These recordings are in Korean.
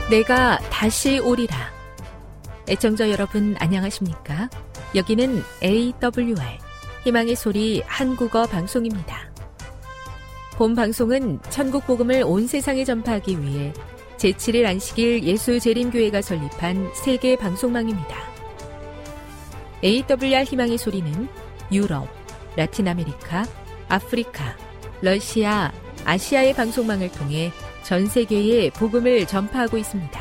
내가 다시 오리라. 애청자 여러분 안녕하십니까? 여기는 AWR 희망의 소리 한국어 방송입니다. 본 방송은 천국 복음을 온 세상에 전파하기 위해 제7일 안식일 예수재림교회가 설립한 세계 방송망입니다. AWR 희망의 소리는 유럽, 라틴 아메리카, 아프리카, 러시아, 아시아의 방송망을 통해 전 세계에 복음을 전파하고 있습니다.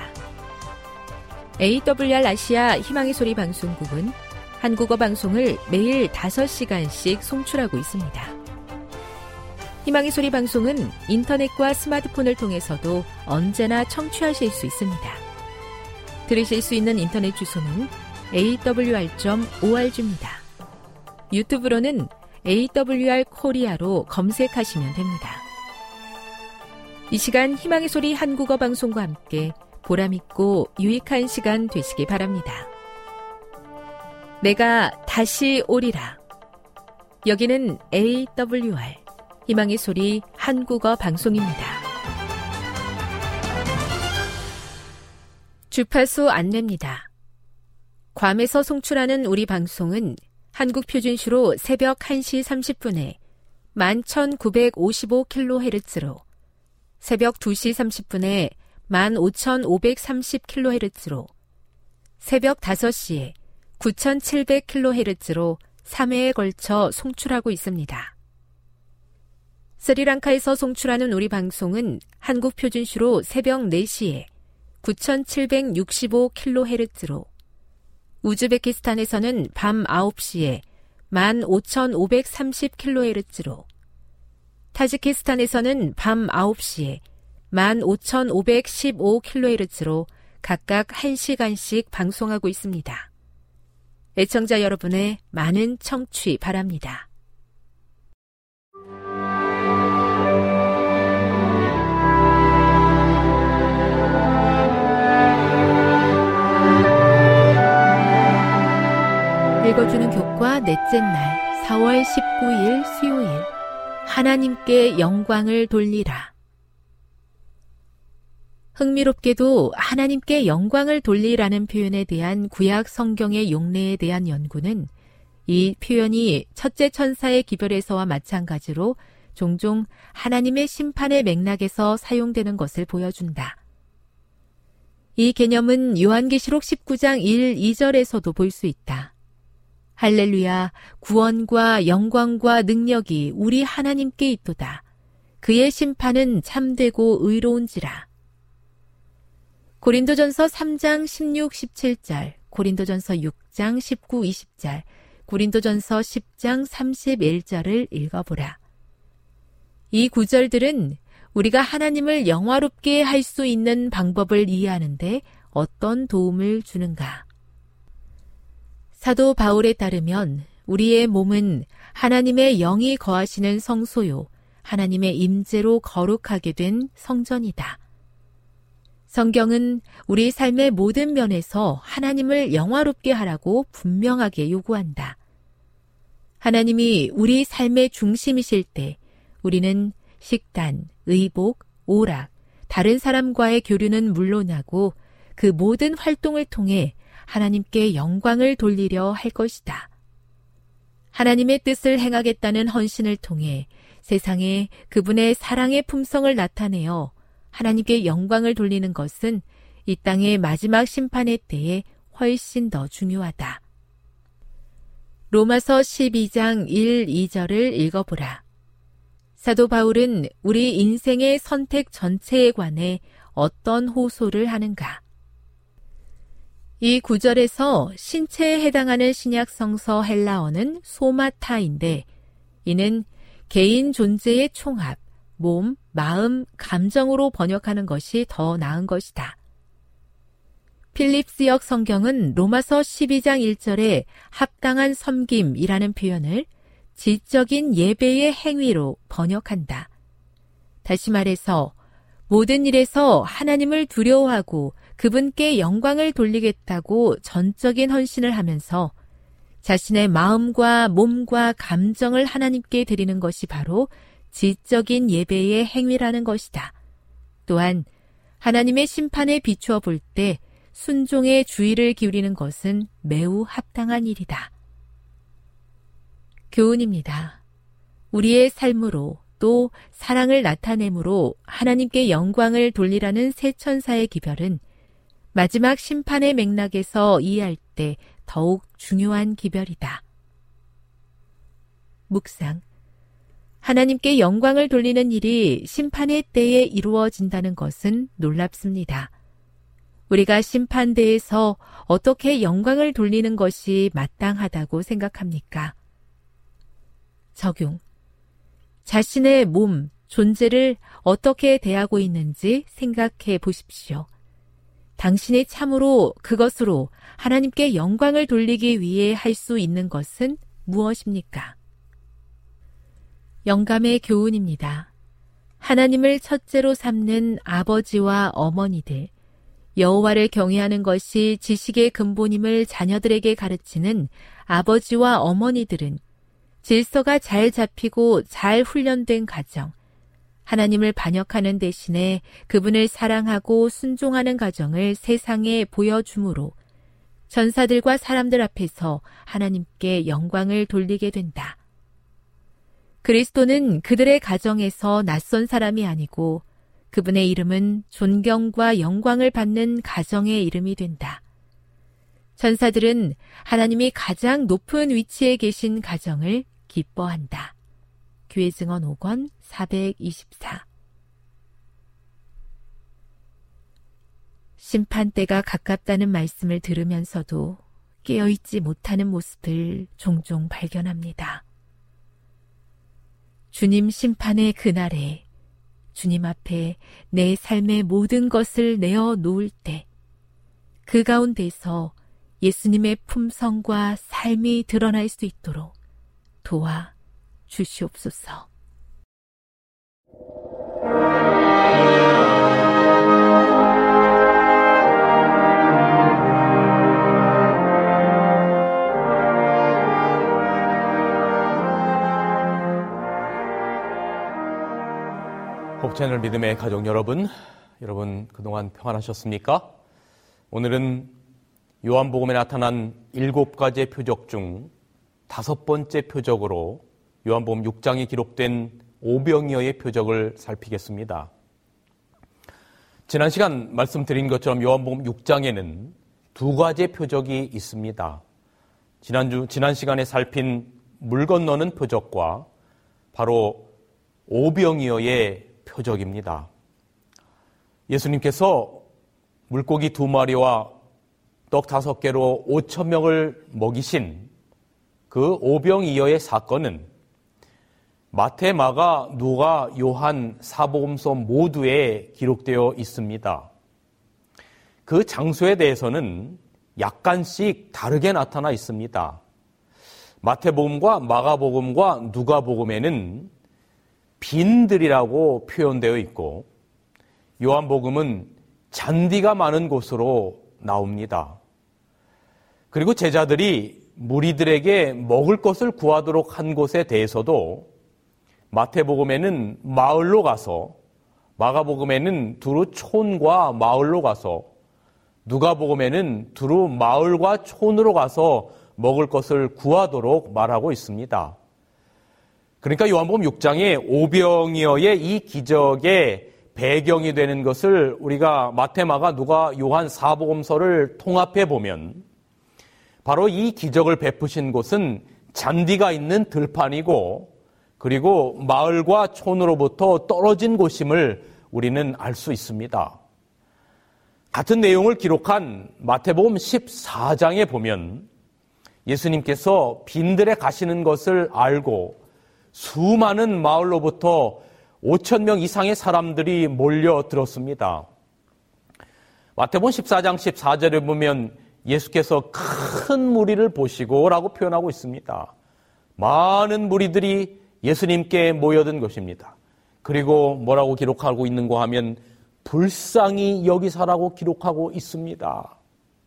AWR 아시아 희망의 소리 방송국은 한국어 방송을 매일 5시간씩 송출하고 있습니다. 희망의 소리 방송은 인터넷과 스마트폰을 통해서도 언제나 청취하실 수 있습니다. 들으실 수 있는 인터넷 주소는 awr.org입니다. 유튜브로는 AWR 코리아로 검색하시면 됩니다. 이 시간 희망의 소리 한국어 방송과 함께 보람있고 유익한 시간 되시기 바랍니다. 내가 다시 오리라. 여기는 AWR 희망의 소리 한국어 방송입니다. 주파수 안내입니다. 괌에서 송출하는 우리 방송은 한국 표준시로 새벽 1시 30분에 11,955kHz로 새벽 2시 30분에 15,530kHz로 새벽 5시에 9,700kHz로 3회에 걸쳐 송출하고 있습니다. 스리랑카에서 송출하는 우리 방송은 한국 표준시로 새벽 4시에 9,765kHz로 우즈베키스탄에서는 밤 9시에 15,530kHz로 타지키스탄에서는 밤 9시에 15,515kHz로 각각 1시간씩 방송하고 있습니다. 애청자 여러분의 많은 청취 바랍니다. 읽어주는 교과 넷째 날 4월 19일 수요일 하나님께 영광을 돌리라. 흥미롭게도 하나님께 영광을 돌리라는 표현에 대한 구약 성경의 용례에 대한 연구는 이 표현이 첫째 천사의 기별에서와 마찬가지로 종종 하나님의 심판의 맥락에서 사용되는 것을 보여준다. 이 개념은 요한계시록 19장 1, 2절에서도 볼 수 있다. 할렐루야, 구원과 영광과 능력이 우리 하나님께 있도다. 그의 심판은 참되고 의로운지라. 고린도전서 3장 16, 17절, 고린도전서 6장 19, 20절, 고린도전서 10장 31절을 읽어보라. 이 구절들은 우리가 하나님을 영화롭게 할 수 있는 방법을 이해하는데 어떤 도움을 주는가? 사도 바울에 따르면 우리의 몸은 하나님의 영이 거하시는 성소요, 하나님의 임재로 거룩하게 된 성전이다. 성경은 우리 삶의 모든 면에서 하나님을 영화롭게 하라고 분명하게 요구한다. 하나님이 우리 삶의 중심이실 때 우리는 식단, 의복, 오락, 다른 사람과의 교류는 물론하고 그 모든 활동을 통해 하나님께 영광을 돌리려 할 것이다. 하나님의 뜻을 행하겠다는 헌신을 통해 세상에 그분의 사랑의 품성을 나타내어 하나님께 영광을 돌리는 것은 이 땅의 마지막 심판의 때에 훨씬 더 중요하다. 로마서 12장 1, 2절을 읽어보라. 사도 바울은 우리 인생의 선택 전체에 관해 어떤 호소를 하는가? 이 구절에서 신체에 해당하는 신약성서 헬라어는 소마타인데 이는 개인 존재의 총합, 몸, 마음, 감정으로 번역하는 것이 더 나은 것이다. 필립스역 성경은 로마서 12장 1절에 합당한 섬김이라는 표현을 지적인 예배의 행위로 번역한다. 다시 말해서 모든 일에서 하나님을 두려워하고 그분께 영광을 돌리겠다고 전적인 헌신을 하면서 자신의 마음과 몸과 감정을 하나님께 드리는 것이 바로 지적인 예배의 행위라는 것이다. 또한 하나님의 심판에 비추어 볼 때 순종에 주의를 기울이는 것은 매우 합당한 일이다. 교훈입니다. 우리의 삶으로 또 사랑을 나타내므로 하나님께 영광을 돌리라는 새 천사의 기별은 마지막 심판의 맥락에서 이해할 때 더욱 중요한 기별이다. 묵상. 하나님께 영광을 돌리는 일이 심판의 때에 이루어진다는 것은 놀랍습니다. 우리가 심판대에서 어떻게 영광을 돌리는 것이 마땅하다고 생각합니까? 적용. 자신의 몸, 존재를 어떻게 대하고 있는지 생각해 보십시오. 당신이 참으로 그것으로 하나님께 영광을 돌리기 위해 할 수 있는 것은 무엇입니까? 영감의 교훈입니다. 하나님을 첫째로 삼는 아버지와 어머니들, 여호와를 경외하는 것이 지식의 근본임을 자녀들에게 가르치는 아버지와 어머니들은 질서가 잘 잡히고 잘 훈련된 가정, 하나님을 반역하는 대신에 그분을 사랑하고 순종하는 가정을 세상에 보여주므로 전사들과 사람들 앞에서 하나님께 영광을 돌리게 된다. 그리스도는 그들의 가정에서 낯선 사람이 아니고 그분의 이름은 존경과 영광을 받는 가정의 이름이 된다. 전사들은 하나님이 가장 높은 위치에 계신 가정을 기뻐한다. 교회 증언 5권 424. 심판때가 가깝다는 말씀을 들으면서도 깨어있지 못하는 모습을 종종 발견합니다. 주님 심판의 그날에 주님 앞에 내 삶의 모든 것을 내어 놓을 때 그 가운데서 예수님의 품성과 삶이 드러날 수 있도록 도와 주시옵소서. 호프채널 믿음의 가족 여러분 그동안 평안하셨습니까? 오늘은 요한복음에 나타난 7가지의 표적 중 5번째 표적으로 요한복음 6장에 기록된 오병이어의 표적을 살피겠습니다. 지난 시간 말씀드린 것처럼 요한복음 6장에는 2가지의 표적이 있습니다. 지난 시간에 살핀 물 건너는 표적과 바로 오병이어의 표적입니다. 예수님께서 물고기 2마리와 떡 5개로 5,000명을 먹이신 그 오병이어의 사건은 마태, 마가, 누가, 요한, 사복음서 모두에 기록되어 있습니다. 그 장소에 대해서는 약간씩 다르게 나타나 있습니다. 마태복음과 마가복음과 누가복음에는 빈들이라고 표현되어 있고 요한복음은 잔디가 많은 곳으로 나옵니다. 그리고 제자들이 무리들에게 먹을 것을 구하도록 한 곳에 대해서도 마태복음에는 마을로 가서, 마가복음에는 두루 촌과 마을로 가서, 누가복음에는 두루 마을과 촌으로 가서 먹을 것을 구하도록 말하고 있습니다. 그러니까 요한복음 6장에 오병이어의 이 기적의 배경이 되는 것을 우리가 마태, 마가, 누가, 요한, 사복음서를 통합해 보면 바로 이 기적을 베푸신 곳은 잔디가 있는 들판이고 그리고 마을과 촌으로부터 떨어진 곳임을 우리는 알 수 있습니다. 같은 내용을 기록한 마태복음 14장에 보면 예수님께서 빈들에 가시는 것을 알고 수많은 마을로부터 5,000명 이상의 사람들이 몰려들었습니다. 마태복음 14장 14절에 보면 예수께서 큰 무리를 보시고 라고 표현하고 있습니다. 많은 무리들이 예수님께 모여든 것입니다. 그리고 뭐라고 기록하고 있는가 하면 불쌍히 여기사라고 기록하고 있습니다.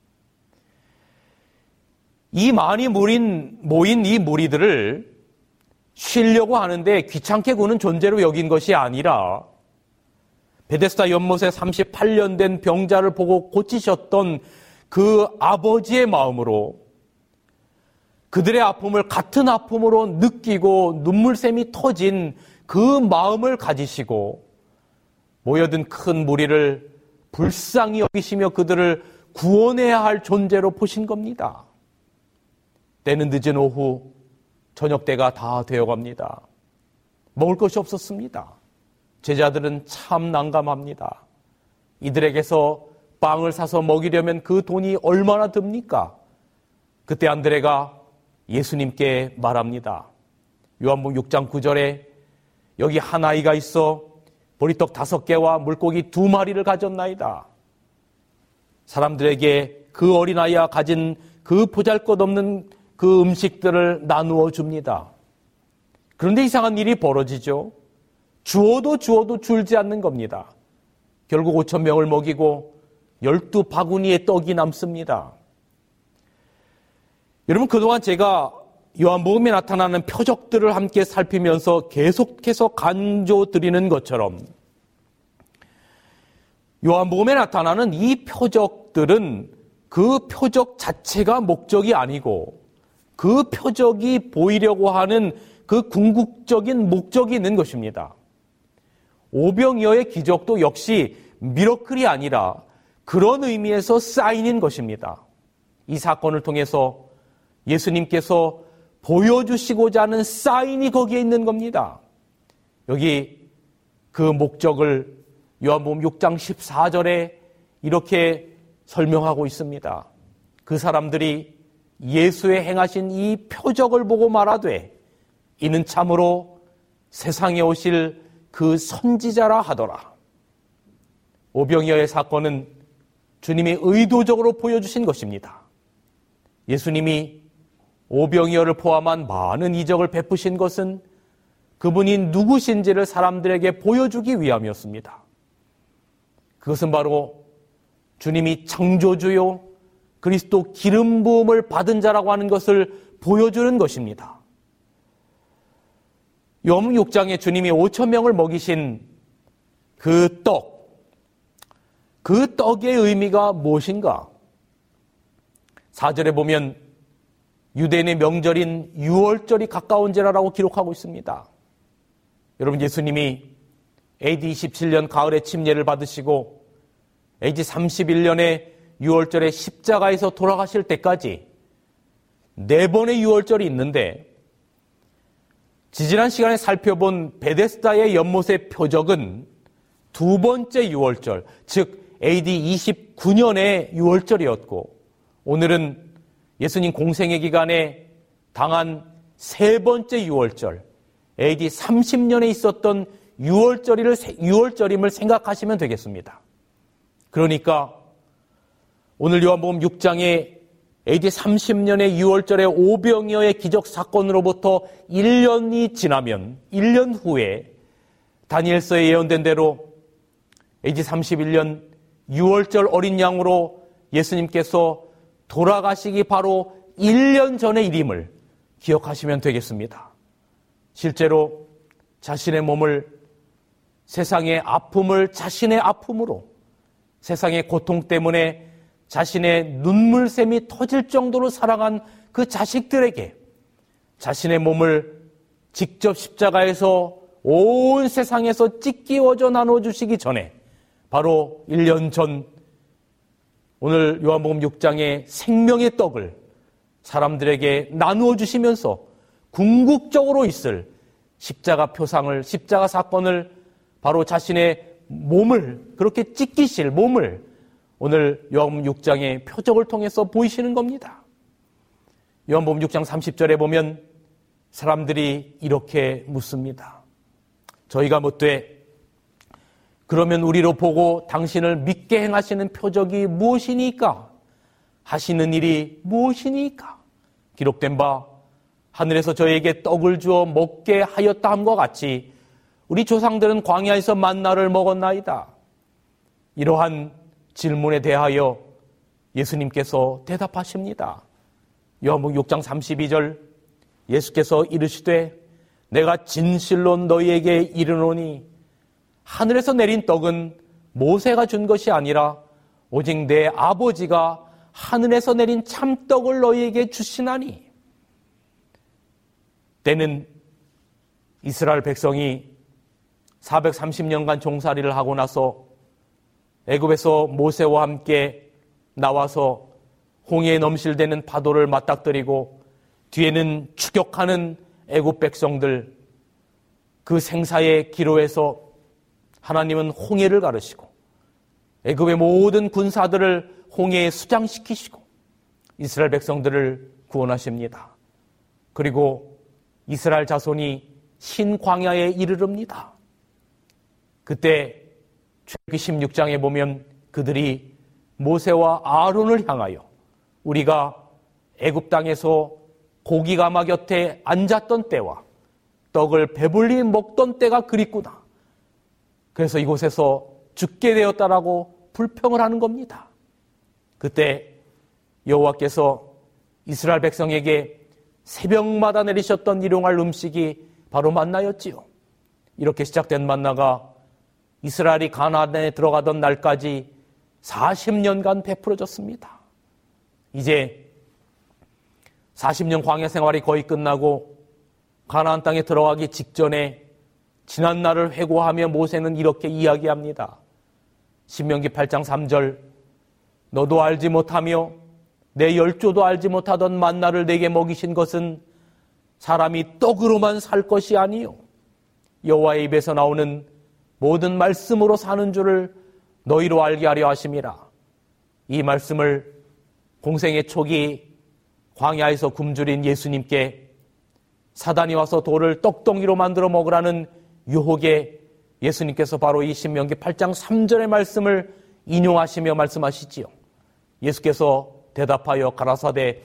이 많이 모인 이 무리들을 쉬려고 하는데 귀찮게 구는 존재로 여긴 것이 아니라 베데스다 연못에 38년 된 병자를 보고 고치셨던 그 아버지의 마음으로 그들의 아픔을 같은 아픔으로 느끼고 눈물샘이 터진 그 마음을 가지시고 모여든 큰 무리를 불쌍히 여기시며 그들을 구원해야 할 존재로 보신 겁니다. 때는 늦은 오후 저녁 때가 다 되어갑니다. 먹을 것이 없었습니다. 제자들은 참 난감합니다. 이들에게서 빵을 사서 먹이려면 그 돈이 얼마나 듭니까? 그때 안드레가 예수님께 말합니다. 요한복음 6장 9절에 여기 한 아이가 있어 보리떡 5개와 물고기 2마리를 가졌나이다. 사람들에게 그 어린아이가 가진 그 보잘것없는 그 음식들을 나누어 줍니다. 그런데 이상한 일이 벌어지죠. 주어도 줄지 않는 겁니다. 결국 5,000명을 먹이고 12바구니의 떡이 남습니다. 여러분, 그동안 제가 요한복음에 나타나는 표적들을 함께 살피면서 계속해서 강조드리는 것처럼 요한복음에 나타나는 이 표적들은 그 표적 자체가 목적이 아니고 그 표적이 보이려고 하는 그 궁극적인 목적이 있는 것입니다. 오병이어의 기적도 역시 미러클이 아니라 그런 의미에서 사인인 것입니다. 이 사건을 통해서 예수님께서 보여주시고자 하는 사인이 거기에 있는 겁니다. 여기 그 목적을 요한복음 6장 14절에 이렇게 설명하고 있습니다. 그 사람들이 예수의 행하신 이 표적을 보고 말하되 이는 참으로 세상에 오실 그 선지자라 하더라. 오병이어의 사건은 주님이 의도적으로 보여주신 것입니다. 예수님이 오병이어를 포함한 많은 이적을 베푸신 것은 그분이 누구신지를 사람들에게 보여주기 위함이었습니다. 그것은 바로 주님이 창조주요 그리스도 기름 부음을 받은 자라고 하는 것을 보여주는 것입니다. 요한복음 6장에 주님이 5,000명을 먹이신 그 떡, 그 떡의 의미가 무엇인가? 4절에 보면 유대인의 명절인 유월절이 가까운지라라고 기록하고 있습니다. 여러분, 예수님이 AD 27년 가을에 침례를 받으시고 AD 31년에 유월절에 십자가에서 돌아가실 때까지 4번의 유월절이 있는데 지지난 시간에 살펴본 베데스다의 연못의 표적은 2번째 유월절, 즉 AD 29년의 유월절이었고 오늘은 예수님 공생의 기간에 당한 3번째 유월절, AD 30년에 있었던 유월절임을 생각하시면 되겠습니다. 그러니까 오늘 요한복음 6장에 AD 30년의 유월절의 오병이어의 기적 사건으로부터 1년이 지나면 1년 후에 다니엘서에 예언된 대로 AD 31년 유월절 어린 양으로 예수님께서 돌아가시기 바로 1년 전의 일임을 기억하시면 되겠습니다. 실제로 자신의 몸을 세상의 아픔을 자신의 아픔으로 세상의 고통 때문에 자신의 눈물샘이 터질 정도로 사랑한 그 자식들에게 자신의 몸을 직접 십자가에서 온 세상에서 찢기워져 나눠주시기 전에 바로 1년 전 오늘 요한복음 6장의 생명의 떡을 사람들에게 나누어 주시면서 궁극적으로 있을 십자가 표상을, 십자가 사건을 바로 자신의 몸을, 그렇게 찢기실 몸을 오늘 요한복음 6장의 표적을 통해서 보이시는 겁니다. 요한복음 6장 30절에 보면 사람들이 이렇게 묻습니다. 저희가 묻되 그러면 우리로 보고 당신을 믿게 행하시는 표적이 무엇이니까? 하시는 일이 무엇이니까? 기록된 바 하늘에서 저희에게 떡을 주어 먹게 하였다 함과 같이 우리 조상들은 광야에서 만나를 먹었나이다. 이러한 질문에 대하여 예수님께서 대답하십니다. 요한복음 6장 32절 예수께서 이르시되 내가 진실로 너희에게 이르노니 하늘에서 내린 떡은 모세가 준 것이 아니라 오직 내 아버지가 하늘에서 내린 참떡을 너희에게 주시나니. 때는 이스라엘 백성이 430년간 종살이를 하고 나서 애굽에서 모세와 함께 나와서 홍해에 넘실대는 파도를 맞닥뜨리고 뒤에는 추격하는 애굽 백성들, 그 생사의 기로에서 하나님은 홍해를 가르시고 애굽의 모든 군사들을 홍해에 수장시키시고 이스라엘 백성들을 구원하십니다. 그리고 이스라엘 자손이 신광야에 이르릅니다. 그때 출애굽기 16장에 보면 그들이 모세와 아론을 향하여 우리가 애굽 땅에서 고기가마 곁에 앉았던 때와 떡을 배불리 먹던 때가 그립구나. 그래서 이곳에서 죽게 되었다라고 불평을 하는 겁니다. 그때 여호와께서 이스라엘 백성에게 새벽마다 내리셨던 일용할 음식이 바로 만나였지요. 이렇게 시작된 만나가 이스라엘이 가나안에 들어가던 날까지 40년간 베풀어졌습니다. 이제 40년 광야 생활이 거의 끝나고 가나안 땅에 들어가기 직전에 지난 날을 회고하며 모세는 이렇게 이야기합니다. 신명기 8장 3절, 너도 알지 못하며 내 열조도 알지 못하던 만나를 내게 먹이신 것은 사람이 떡으로만 살 것이 아니요 여호와의 입에서 나오는 모든 말씀으로 사는 줄을 너희로 알게 하려 하심이라. 이 말씀을 공생의 초기 광야에서 굶주린 예수님께 사단이 와서 돌을 떡덩이로 만들어 먹으라는 유혹에 예수님께서 바로 이 신명기 8장 3절의 말씀을 인용하시며 말씀하시지요. 예수께서 대답하여 가라사대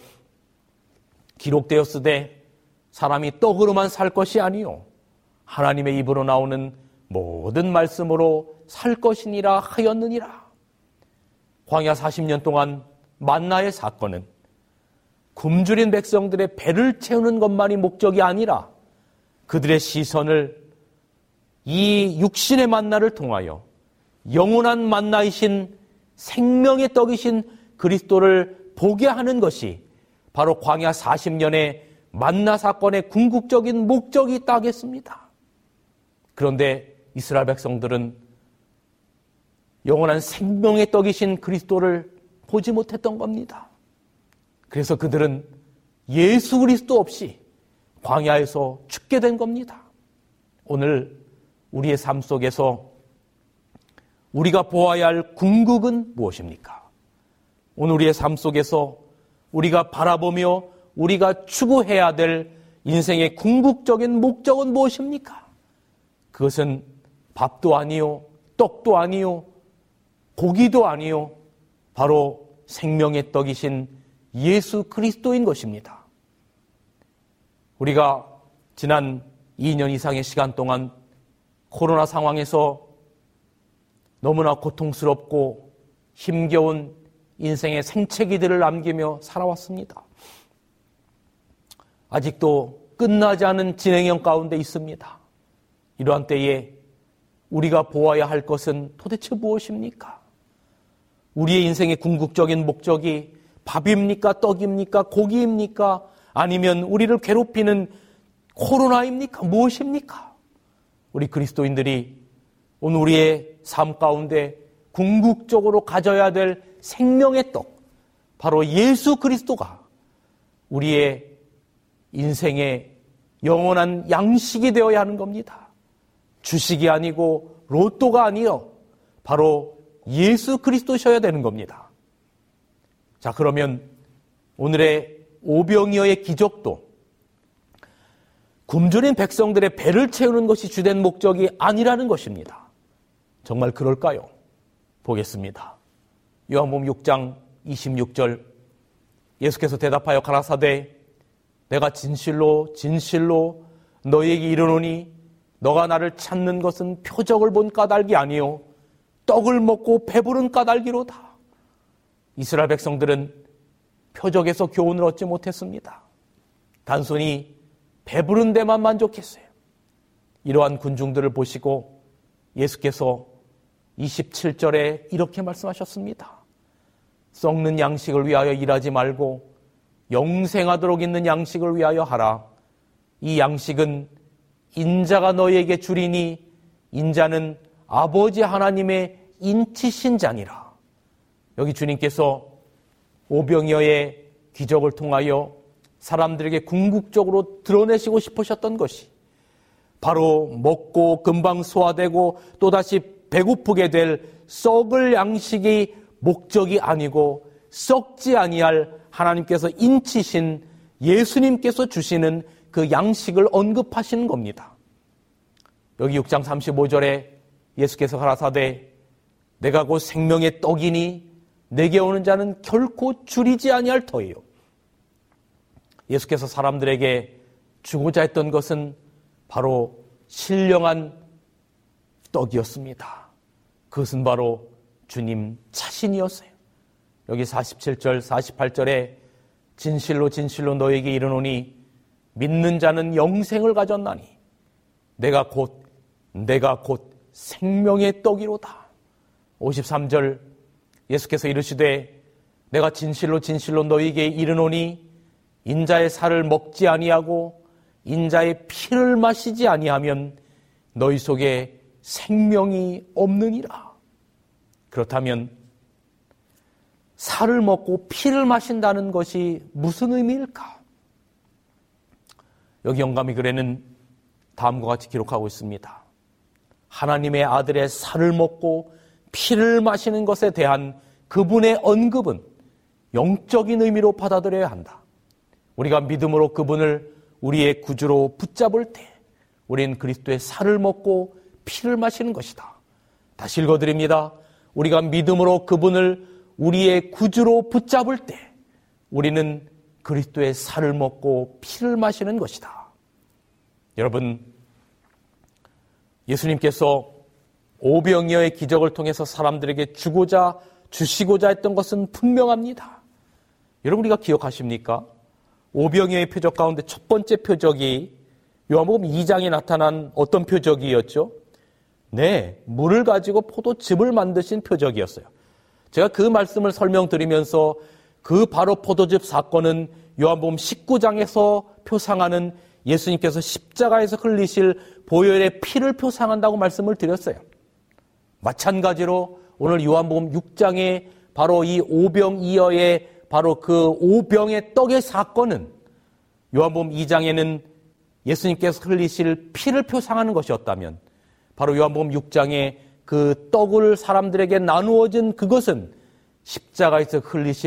기록되었으되 사람이 떡으로만 살 것이 아니요 하나님의 입으로 나오는 모든 말씀으로 살 것이니라 하였느니라. 광야 40년 동안 만나의 사건은 굶주린 백성들의 배를 채우는 것만이 목적이 아니라 그들의 시선을 이 육신의 만나를 통하여 영원한 만나이신 생명의 떡이신 그리스도를 보게 하는 것이 바로 광야 40년의 만나 사건의 궁극적인 목적이 있다 하겠습니다. 그런데 이스라엘 백성들은 영원한 생명의 떡이신 그리스도를 보지 못했던 겁니다. 그래서 그들은 예수 그리스도 없이 광야에서 죽게 된 겁니다. 오늘 우리의 삶 속에서 우리가 보아야 할 궁극은 무엇입니까? 오늘 우리의 삶 속에서 우리가 바라보며 우리가 추구해야 될 인생의 궁극적인 목적은 무엇입니까? 그것은 밥도 아니요, 떡도 아니요, 고기도 아니요, 바로 생명의 떡이신 예수 그리스도인 것입니다. 우리가 지난 2년 이상의 시간 동안 코로나 상황에서 너무나 고통스럽고 힘겨운 인생의 생채기들을 남기며 살아왔습니다. 아직도 끝나지 않은 진행형 가운데 있습니다. 이러한 때에 우리가 보아야 할 것은 도대체 무엇입니까? 우리의 인생의 궁극적인 목적이 밥입니까? 떡입니까? 고기입니까? 아니면 우리를 괴롭히는 코로나입니까? 무엇입니까? 우리 그리스도인들이 오늘 우리의 삶 가운데 궁극적으로 가져야 될 생명의 떡, 바로 예수 그리스도가 우리의 인생의 영원한 양식이 되어야 하는 겁니다. 주식이 아니고 로또가 아니요, 바로 예수 그리스도셔야 되는 겁니다. 자, 그러면 오늘의 오병이어의 기적도 굶주린 백성들의 배를 채우는 것이 주된 목적이 아니라는 것입니다. 정말 그럴까요? 보겠습니다. 요한복음 6장 26절, 예수께서 대답하여 가라사대 내가 진실로 진실로 너희에게 이르노니 너가 나를 찾는 것은 표적을 본 까닭이 아니요 떡을 먹고 배부른 까닭이로다. 이스라엘 백성들은 표적에서 교훈을 얻지 못했습니다. 단순히 배부른 데만 만족했어요. 이러한 군중들을 보시고 예수께서 27절에 이렇게 말씀하셨습니다. 썩는 양식을 위하여 일하지 말고 영생하도록 있는 양식을 위하여 하라. 이 양식은 인자가 너희에게 주리니 인자는 아버지 하나님의 인치신 자니라. 여기 주님께서 오병이어의 기적을 통하여 사람들에게 궁극적으로 드러내시고 싶으셨던 것이 바로 먹고 금방 소화되고 또다시 배고프게 될 썩을 양식이 목적이 아니고 썩지 아니할 하나님께서 인치신 예수님께서 주시는 그 양식을 언급하시는 겁니다. 여기 6장 35절에 예수께서 가라사대 내가 곧 생명의 떡이니 내게 오는 자는 결코 줄이지 아니할 터이요. 예수께서 사람들에게 주고자 했던 것은 바로 신령한 떡이었습니다. 그것은 바로 주님 자신이었어요. 여기 47절, 48절에 진실로 진실로 너에게 이르노니 믿는 자는 영생을 가졌나니 내가 곧 생명의 떡이로다. 53절 예수께서 이르시되 내가 진실로 진실로 너에게 이르노니 인자의 살을 먹지 아니하고 인자의 피를 마시지 아니하면 너희 속에 생명이 없느니라. 그렇다면 살을 먹고 피를 마신다는 것이 무슨 의미일까? 여기 영감이 글에는 다음과 같이 기록하고 있습니다. 하나님의 아들의 살을 먹고 피를 마시는 것에 대한 그분의 언급은 영적인 의미로 받아들여야 한다. 우리가 믿음으로 그분을 우리의 구주로 붙잡을 때 우리는 그리스도의 살을 먹고 피를 마시는 것이다. 다시 읽어드립니다. 우리가 믿음으로 그분을 우리의 구주로 붙잡을 때 우리는 그리스도의 살을 먹고 피를 마시는 것이다. 여러분, 예수님께서 오병이어의 기적을 통해서 사람들에게 주시고자 했던 것은 분명합니다. 여러분, 우리가 기억하십니까? 오병이어의 표적 가운데 첫 번째 표적이 요한복음 2장에 나타난 어떤 표적이었죠? 네, 물을 가지고 포도즙을 만드신 표적이었어요. 제가 그 말씀을 설명드리면서 그 바로 포도즙 사건은 요한복음 19장에서 표상하는 예수님께서 십자가에서 흘리실 보혈의 피를 표상한다고 말씀을 드렸어요. 마찬가지로 오늘 요한복음 6장에 바로 이 오병이어의 바로 그 오병의 떡의 사건은 요한복음 2장에는 예수님께서 흘리실 피를 표상하는 것이었다면 바로 요한복음 6장에 그 떡을 사람들에게 나누어진 그것은 십자가에서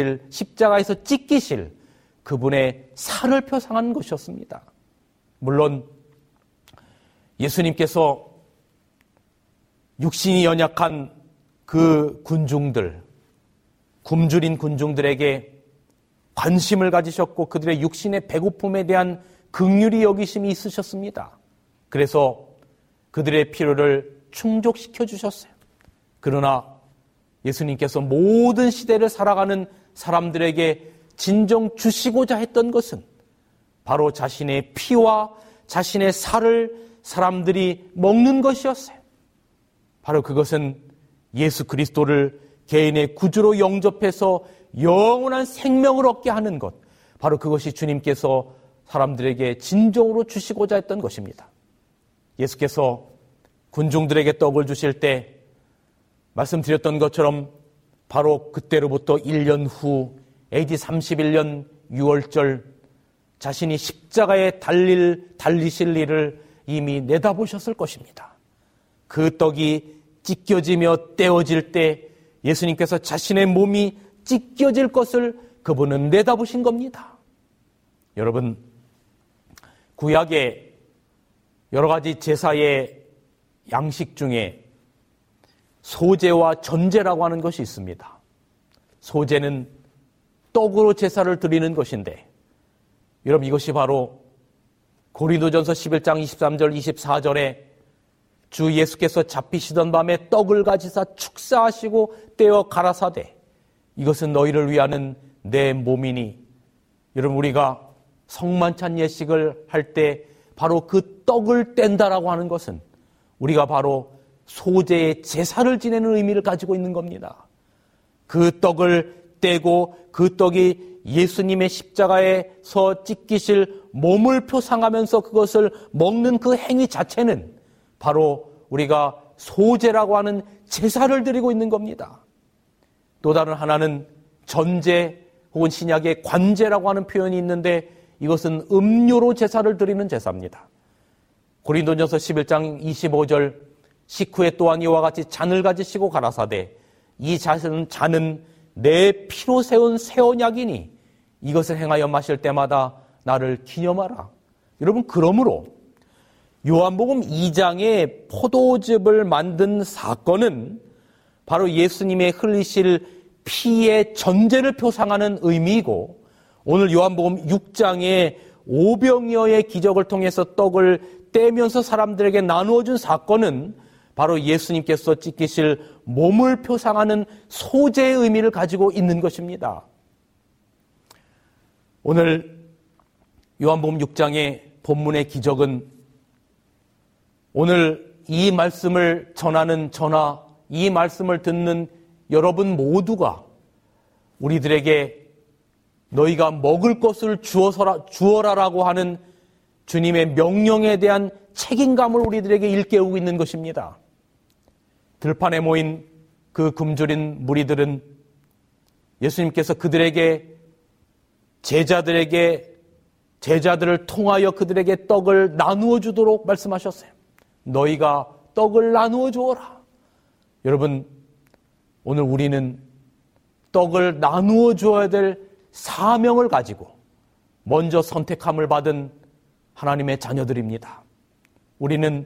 찢기실 그분의 살을 표상한 것이었습니다. 물론 예수님께서 육신이 연약한 그 군중들, 굶주린 군중들에게 관심을 가지셨고 그들의 육신의 배고픔에 대한 긍휼히 여기심이 있으셨습니다. 그래서 그들의 필요를 충족시켜 주셨어요. 그러나 예수님께서 모든 시대를 살아가는 사람들에게 진정 주시고자 했던 것은 바로 자신의 피와 자신의 살을 사람들이 먹는 것이었어요. 바로 그것은 예수 그리스도를 개인의 구주로 영접해서 영원한 생명을 얻게 하는 것, 바로 그것이 주님께서 사람들에게 진정으로 주시고자 했던 것입니다. 예수께서 군중들에게 떡을 주실 때 말씀드렸던 것처럼 바로 그때로부터 1년 후 AD 31년 6월절 자신이 십자가에 달리실 일을 이미 내다보셨을 것입니다. 그 떡이 찢겨지며 떼어질 때 예수님께서 자신의 몸이 찢겨질 것을 그분은 내다보신 겁니다. 여러분, 구약의 여러 가지 제사의 양식 중에 소제와 전제라고 하는 것이 있습니다. 소제는 떡으로 제사를 드리는 것인데 여러분, 이것이 바로 고린도전서 11장 23절 24절에 주 예수께서 잡히시던 밤에 떡을 가지사 축사하시고 떼어 가라사대 이것은 너희를 위하는 내 몸이니. 여러분, 우리가 성만찬 예식을 할 때 바로 그 떡을 뗀다라고 하는 것은 우리가 바로 소재의 제사를 지내는 의미를 가지고 있는 겁니다. 그 떡을 떼고 그 떡이 예수님의 십자가에서 찢기실 몸을 표상하면서 그것을 먹는 그 행위 자체는 바로 우리가 소제라고 하는 제사를 드리고 있는 겁니다. 또 다른 하나는 전제 혹은 신약의 관제라고 하는 표현이 있는데 이것은 음료로 제사를 드리는 제사입니다. 고린도전서 11장 25절 식후에 또한 이와 같이 잔을 가지시고 가라사대 이 잔은 내 피로 세운 새 언약이니 이것을 행하여 마실 때마다 나를 기념하라. 여러분, 그러므로 요한복음 2장의 포도즙을 만든 사건은 바로 예수님의 흘리실 피의 전제를 표상하는 의미이고, 오늘 요한복음 6장의 오병이어의 기적을 통해서 떡을 떼면서 사람들에게 나누어준 사건은 바로 예수님께서 찢기실 몸을 표상하는 소재의 의미를 가지고 있는 것입니다. 오늘 요한복음 6장의 본문의 기적은 오늘 이 말씀을 전하는 저나 이 말씀을 듣는 여러분 모두가 우리들에게 너희가 먹을 것을 주어라라고 하는 주님의 명령에 대한 책임감을 우리들에게 일깨우고 있는 것입니다. 들판에 모인 그 굶주린 무리들은 예수님께서 그들에게 제자들을 통하여 그들에게 떡을 나누어 주도록 말씀하셨어요. 너희가 떡을 나누어 주어라. 여러분, 오늘 우리는 떡을 나누어 주어야 될 사명을 가지고 먼저 선택함을 받은 하나님의 자녀들입니다. 우리는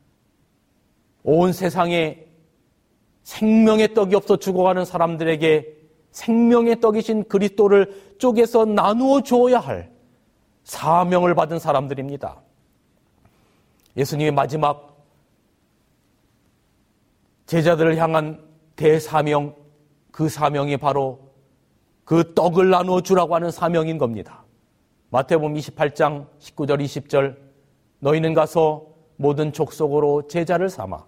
온 세상에 생명의 떡이 없어 죽어가는 사람들에게 생명의 떡이신 그리스도를 쪼개서 나누어 주어야 할 사명을 받은 사람들입니다. 예수님의 마지막 제자들을 향한 대사명, 그 사명이 바로 그 떡을 나누어 주라고 하는 사명인 겁니다. 마태복음 28장 19절 20절 너희는 가서 모든 족속으로 제자를 삼아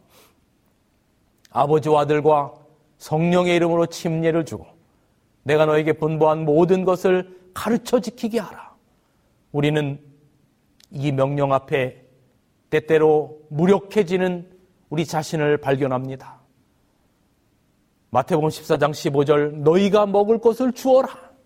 아버지와 아들과 성령의 이름으로 침례를 주고 내가 너에게 분부한 모든 것을 가르쳐 지키게 하라. 우리는 이 명령 앞에 때때로 무력해지는 우리 자신을 발견합니다. 마태복음 14장 15절 너희가 먹을 것을 주어라.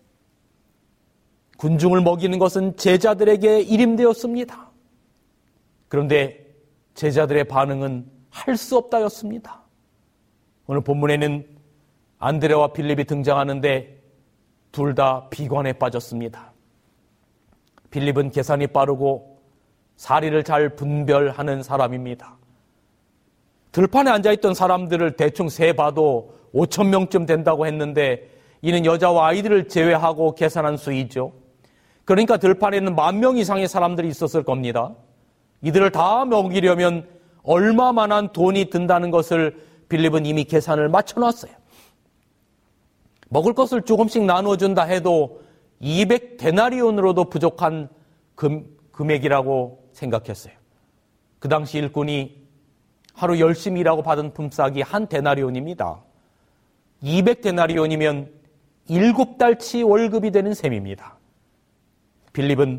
군중을 먹이는 것은 제자들에게 일임되었습니다. 그런데 제자들의 반응은 할 수 없다였습니다. 오늘 본문에는 안드레와 빌립이 등장하는데 둘 다 비관에 빠졌습니다. 빌립은 계산이 빠르고 사리를 잘 분별하는 사람입니다. 들판에 앉아있던 사람들을 대충 세봐도 5,000명쯤 된다고 했는데 이는 여자와 아이들을 제외하고 계산한 수이죠. 그러니까 들판에는 10,000명 이상의 사람들이 있었을 겁니다. 이들을 다 먹이려면 얼마만한 돈이 든다는 것을 빌립은 이미 계산을 맞춰놨어요. 먹을 것을 조금씩 나눠준다 해도 200데나리온으로도 부족한 금액이라고 생각했어요. 그 당시 일꾼이 하루 열심히 일하고 받은 품삯이 한 데나리온입니다. 200데나리온이면 7달치 월급이 되는 셈입니다. 빌립은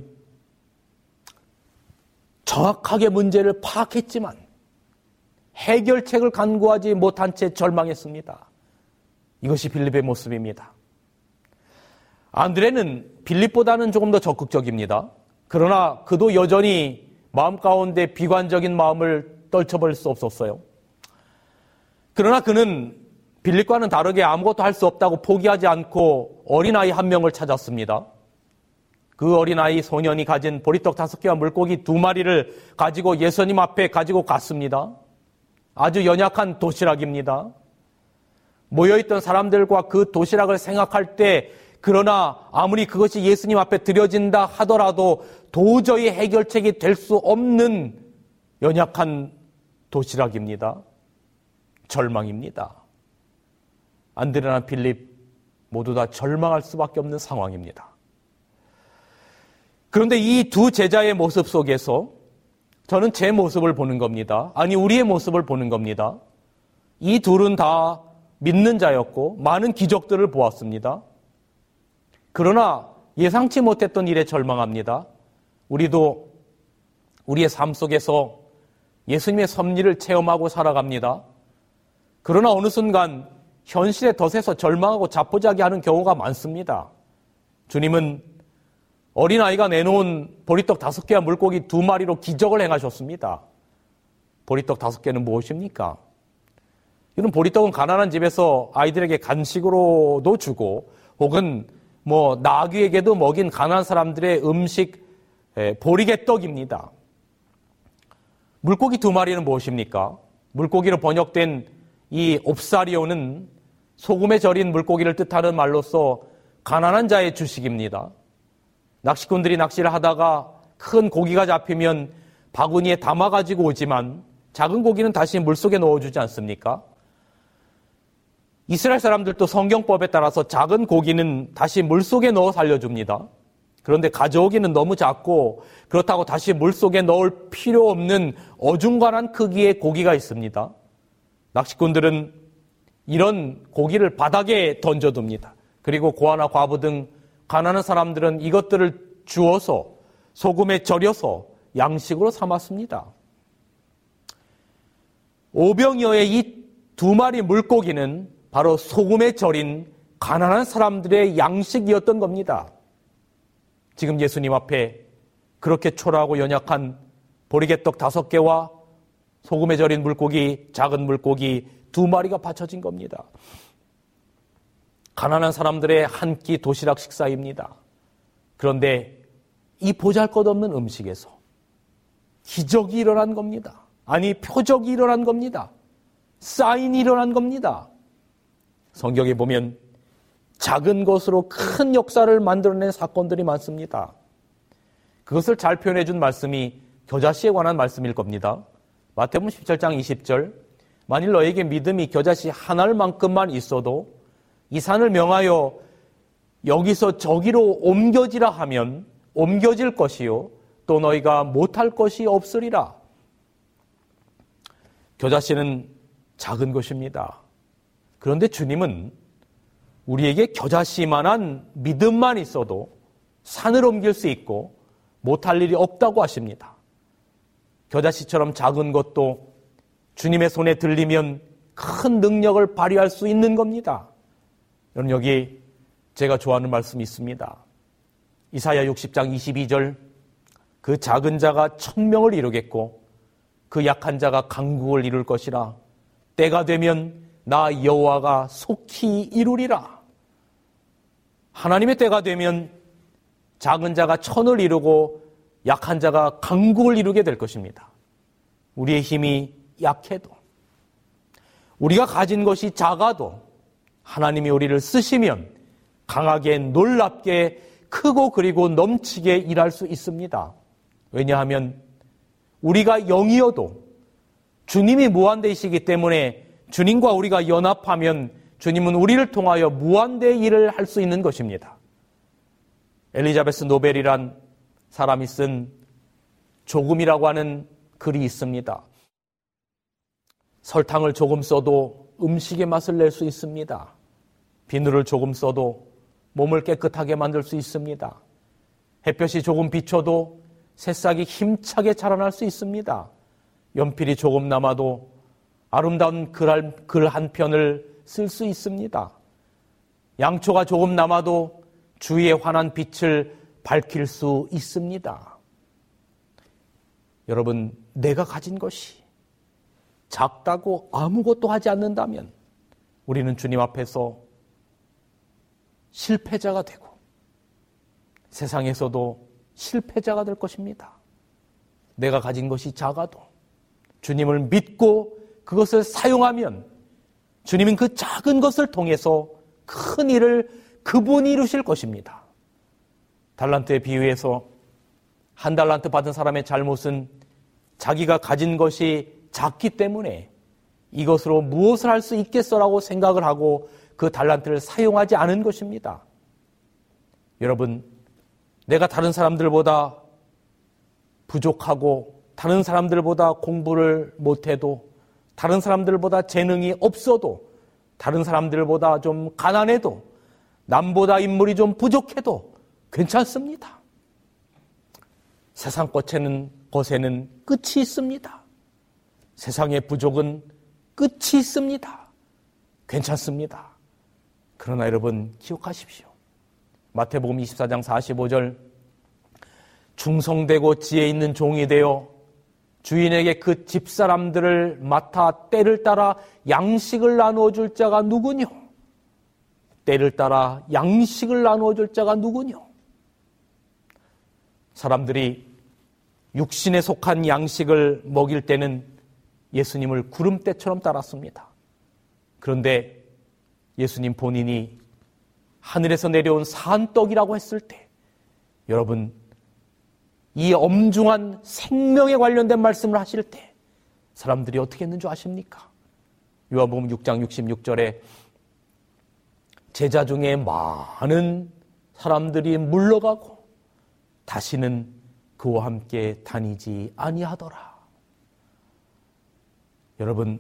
정확하게 문제를 파악했지만 해결책을 간구하지 못한 채 절망했습니다. 이것이 빌립의 모습입니다. 안드레는 빌립보다는 조금 더 적극적입니다. 그러나 그도 여전히 마음 가운데 비관적인 마음을 떨쳐버릴 수 없었어요. 그러나 그는 빌립과는 다르게 아무것도 할 수 없다고 포기하지 않고 어린아이 한 명을 찾았습니다. 그 어린아이 소년이 가진 보리떡 5개와 물고기 2마리를 가지고 예수님 앞에 가지고 갔습니다. 아주 연약한 도시락입니다. 모여있던 사람들과 그 도시락을 생각할 때 그러나 아무리 그것이 예수님 앞에 드려진다 하더라도 도저히 해결책이 될 수 없는 연약한 도시락입니다. 절망입니다. 안드레나 빌립 모두 다 절망할 수밖에 없는 상황입니다. 그런데 이 두 제자의 모습 속에서 저는 제 모습을 보는 겁니다. 아니, 우리의 모습을 보는 겁니다. 이 둘은 다 믿는 자였고 많은 기적들을 보았습니다. 그러나 예상치 못했던 일에 절망합니다. 우리도 우리의 삶 속에서 예수님의 섭리를 체험하고 살아갑니다. 그러나 어느 순간 현실에 덫에서 절망하고 자포자기하는 경우가 많습니다. 주님은 어린아이가 내놓은 보리떡 5개와 물고기 2마리로 기적을 행하셨습니다. 보리떡 5개는 무엇입니까? 이런 보리떡은 가난한 집에서 아이들에게 간식으로도 주고 혹은 나귀에게도 먹인 가난한 사람들의 음식 보리개떡입니다. 물고기 2마리는 무엇입니까? 물고기로 번역된 이 옵사리오는 소금에 절인 물고기를 뜻하는 말로서 가난한 자의 주식입니다. 낚시꾼들이 낚시를 하다가 큰 고기가 잡히면 바구니에 담아가지고 오지만 작은 고기는 다시 물속에 넣어주지 않습니까? 이스라엘 사람들도 성경법에 따라서 작은 고기는 다시 물속에 넣어 살려줍니다. 그런데 가져오기는 너무 작고 그렇다고 다시 물속에 넣을 필요 없는 어중간한 크기의 고기가 있습니다. 낚시꾼들은 이런 고기를 바닥에 던져둡니다. 그리고 고아나 과부 등 가난한 사람들은 이것들을 주워서 소금에 절여서 양식으로 삼았습니다. 5병여의 이 2마리 물고기는 바로 소금에 절인 가난한 사람들의 양식이었던 겁니다. 지금 예수님 앞에 그렇게 초라하고 연약한 보리개떡 5개와 소금에 절인 물고기, 작은 물고기 2마리가 바쳐진 겁니다. 가난한 사람들의 한 끼 도시락 식사입니다. 그런데 이 보잘것없는 음식에서 기적이 일어난 겁니다. 아니, 표적이 일어난 겁니다. 사인이 일어난 겁니다. 성경에 보면 작은 것으로 큰 역사를 만들어낸 사건들이 많습니다. 그것을 잘 표현해 준 말씀이 겨자씨에 관한 말씀일 겁니다. 마태복음 17장 20절, 만일 너에게 믿음이 겨자씨 한 알만큼만 있어도 이 산을 명하여 여기서 저기로 옮겨지라 하면 옮겨질 것이요 또 너희가 못할 것이 없으리라. 겨자씨는 작은 것입니다. 그런데 주님은 우리에게 겨자씨만한 믿음만 있어도 산을 옮길 수 있고 못할 일이 없다고 하십니다. 겨자씨처럼 작은 것도 주님의 손에 들리면 큰 능력을 발휘할 수 있는 겁니다. 여러분, 여기 제가 좋아하는 말씀이 있습니다. 이사야 60장 22절, 그 작은 자가 천명을 이루겠고 그 약한 자가 강국을 이룰 것이라. 때가 되면 나 여호와가 속히 이루리라. 하나님의 때가 되면 작은 자가 천을 이루고 약한 자가 강국을 이루게 될 것입니다. 우리의 힘이 약해도, 우리가 가진 것이 작아도 하나님이 우리를 쓰시면 강하게 놀랍게 크고 그리고 넘치게 일할 수 있습니다. 왜냐하면 우리가 영이어도 주님이 무한대이시기 때문에 주님과 우리가 연합하면 주님은 우리를 통하여 무한대의 일을 할 수 있는 것입니다. 엘리자베스 노벨이란 사람이 쓴 조금이라고 하는 글이 있습니다. 설탕을 조금 써도 음식의 맛을 낼 수 있습니다. 비누를 조금 써도 몸을 깨끗하게 만들 수 있습니다. 햇볕이 조금 비춰도 새싹이 힘차게 자라날 수 있습니다. 연필이 조금 남아도 아름다운 글 한 편을 쓸 수 있습니다. 양초가 조금 남아도 주위의 환한 빛을 밝힐 수 있습니다. 여러분, 내가 가진 것이 작다고 아무것도 하지 않는다면 우리는 주님 앞에서 실패자가 되고 세상에서도 실패자가 될 것입니다. 내가 가진 것이 작아도 주님을 믿고 그것을 사용하면 주님은 그 작은 것을 통해서 큰 일을 그분이 이루실 것입니다. 달란트의 비유에서 한 달란트 받은 사람의 잘못은 자기가 가진 것이 작기 때문에 이것으로 무엇을 할 수 있겠어라고 생각을 하고 그 달란트를 사용하지 않은 것입니다. 여러분, 내가 다른 사람들보다 부족하고 다른 사람들보다 공부를 못해도 다른 사람들보다 재능이 없어도, 다른 사람들보다 좀 가난해도, 남보다 인물이 좀 부족해도 괜찮습니다. 세상 것에는 끝이 있습니다. 세상의 부족은 끝이 있습니다. 괜찮습니다. 그러나 여러분 기억하십시오. 마태복음 24장 45절, 충성되고 지혜 있는 종이 되어 주인에게 그 집사람들을 맡아 때를 따라 양식을 나누어 줄 자가 누구뇨? 때를 따라 양식을 나누어 줄 자가 누구뇨? 사람들이 육신에 속한 양식을 먹일 때는 예수님을 구름대처럼 따랐습니다. 그런데 예수님 본인이 하늘에서 내려온 산떡이라고 했을 때, 여러분, 이 엄중한 생명에 관련된 말씀을 하실 때 사람들이 어떻게 했는 줄 아십니까? 요한복음 6장 66절에 제자 중에 많은 사람들이 물러가고 다시는 그와 함께 다니지 아니하더라. 여러분,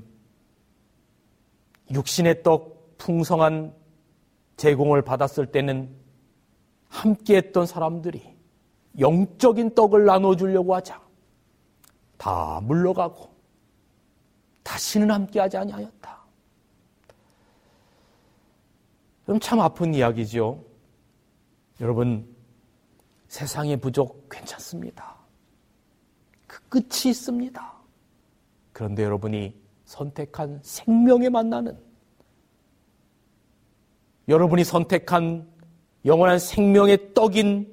육신의 떡 풍성한 제공을 받았을 때는 함께했던 사람들이 영적인 떡을 나눠주려고 하자 다 물러가고 다시는 함께하지 아니하였다. 그럼 참 아픈 이야기죠. 여러분, 세상의 부족 괜찮습니다. 그 끝이 있습니다. 그런데 여러분이 선택한 생명에 만나는, 여러분이 선택한 영원한 생명의 떡인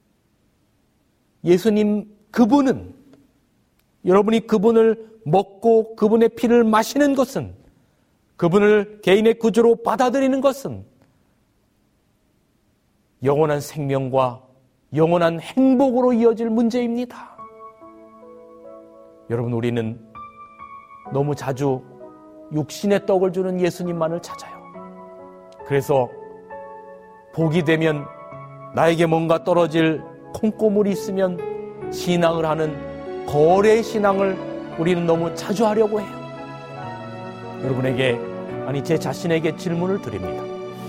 예수님, 그분은, 여러분이 그분을 먹고 그분의 피를 마시는 것은, 그분을 개인의 구주로 받아들이는 것은 영원한 생명과 영원한 행복으로 이어질 문제입니다. 여러분, 우리는 너무 자주 육신의 떡을 주는 예수님만을 찾아요. 그래서 복이 되면, 나에게 뭔가 떨어질 콩고물이 있으면 신앙을 하는 거래 신앙을 우리는 너무 자주 하려고 해요. 여러분에게, 아니 제 자신에게 질문을 드립니다.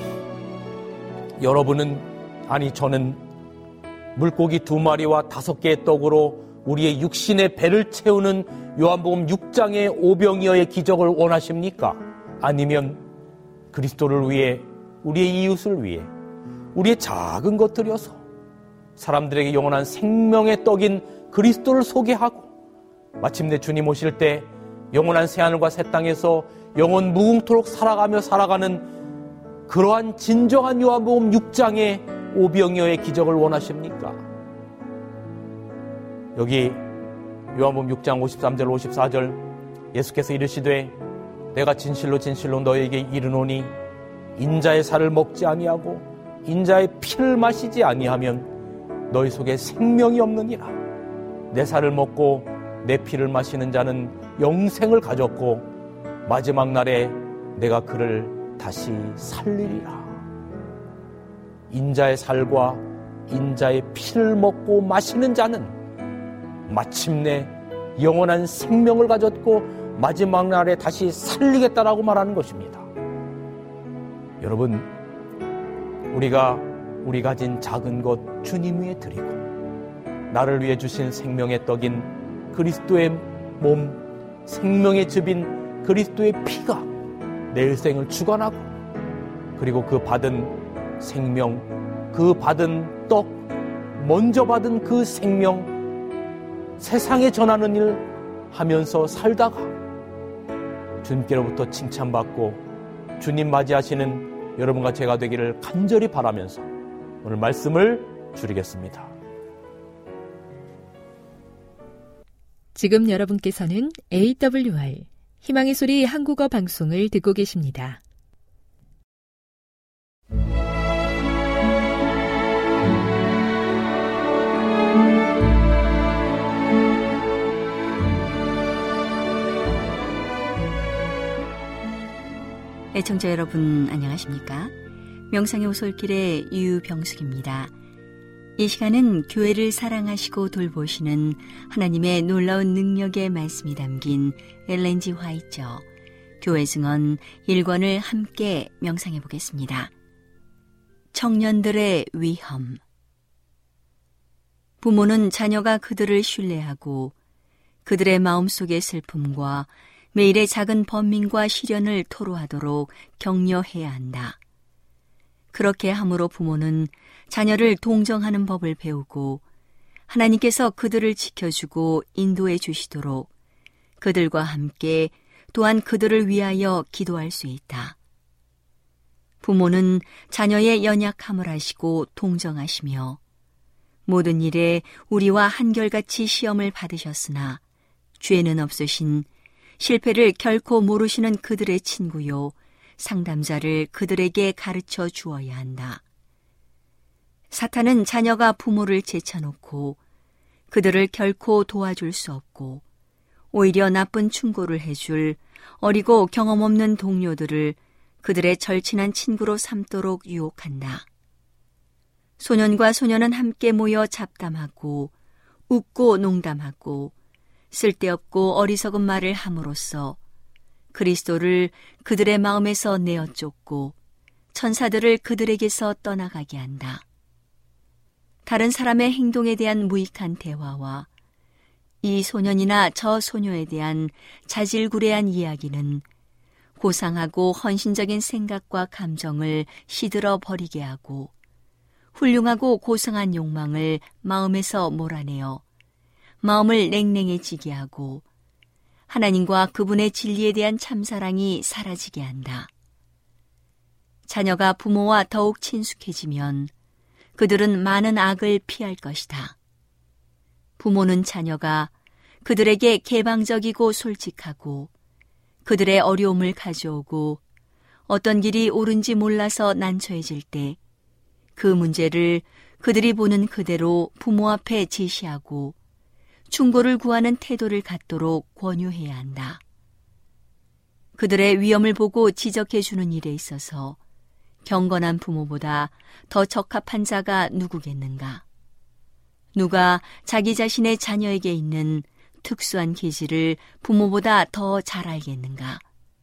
여러분은, 아니 저는 물고기 2마리와 5개의 떡으로 우리의 육신의 배를 채우는 요한복음 6장의 오병이어의 기적을 원하십니까? 아니면 그리스도를 위해, 우리의 이웃을 위해, 우리의 작은 것들이어서 사람들에게 영원한 생명의 떡인 그리스도를 소개하고 마침내 주님 오실 때 영원한 새하늘과 새 땅에서 영원 무궁토록 살아가는 그러한 진정한 요한복음 6장의 오병이어의 기적을 원하십니까? 여기 요한복음 6장 53절 54절 예수께서 이르시되 내가 진실로 진실로 너에게 이르노니 인자의 살을 먹지 아니하고 인자의 피를 마시지 아니하면 너희 속에 생명이 없느니라. 내 살을 먹고 내 피를 마시는 자는 영생을 가졌고 마지막 날에 내가 그를 다시 살리리라. 인자의 살과 인자의 피를 먹고 마시는 자는 마침내 영원한 생명을 가졌고 마지막 날에 다시 살리겠다라고 말하는 것입니다. 여러분, 우리가 우리 가진 작은 것 주님 위에 드리고 나를 위해 주신 생명의 떡인 그리스도의 몸, 생명의 즙인 그리스도의 피가 내 일생을 주관하고, 그리고 그 받은 생명, 그 받은 떡, 먼저 받은 그 생명 세상에 전하는 일 하면서 살다가 주님께로부터 칭찬받고 주님 맞이하시는 여러분과 제가 되기를 간절히 바라면서 오늘 말씀을 줄이겠습니다. 지금 여러분께서는 AWR 희망의 소리 한국어 방송을 듣고 계십니다. 애청자 여러분 안녕하십니까? 명상의 오솔길의 유병숙입니다. 이 시간은 교회를 사랑하시고 돌보시는 하나님의 놀라운 능력의 말씀이 담긴 엘렌 G. 화이처 교회 증언 1권을 함께 명상해 보겠습니다. 청년들의 위험. 부모는 자녀가 그들을 신뢰하고 그들의 마음속의 슬픔과 매일의 작은 번민과 시련을 토로하도록 격려해야 한다. 그렇게 함으로 부모는 자녀를 동정하는 법을 배우고 하나님께서 그들을 지켜주고 인도해 주시도록 그들과 함께 또한 그들을 위하여 기도할 수 있다. 부모는 자녀의 연약함을 아시고 동정하시며 모든 일에 우리와 한결같이 시험을 받으셨으나 죄는 없으신 실패를 결코 모르시는 그들의 친구요 상담자를 그들에게 가르쳐 주어야 한다. 사탄은 자녀가 부모를 제쳐놓고 그들을 결코 도와줄 수 없고 오히려 나쁜 충고를 해줄 어리고 경험 없는 동료들을 그들의 절친한 친구로 삼도록 유혹한다. 소년과 소녀는 함께 모여 잡담하고 웃고 농담하고 쓸데없고 어리석은 말을 함으로써 그리스도를 그들의 마음에서 내어 쫓고 천사들을 그들에게서 떠나가게 한다. 다른 사람의 행동에 대한 무익한 대화와 이 소년이나 저 소녀에 대한 자질구레한 이야기는 고상하고 헌신적인 생각과 감정을 시들어 버리게 하고 훌륭하고 고상한 욕망을 마음에서 몰아내어 마음을 냉랭해지게 하고 하나님과 그분의 진리에 대한 참사랑이 사라지게 한다. 자녀가 부모와 더욱 친숙해지면 그들은 많은 악을 피할 것이다. 부모는 자녀가 그들에게 개방적이고 솔직하고 그들의 어려움을 가져오고 어떤 길이 옳은지 몰라서 난처해질 때 그 문제를 그들이 보는 그대로 부모 앞에 제시하고 충고를 구하는 태도를 갖도록 권유해야 한다. 그들의 위험을 보고 지적해주는 일에 있어서 경건한 부모보다 더 적합한 자가 누구겠는가? 누가 자기 자신의 자녀에게 있는 특수한 기질을 부모보다 더 잘 알겠는가?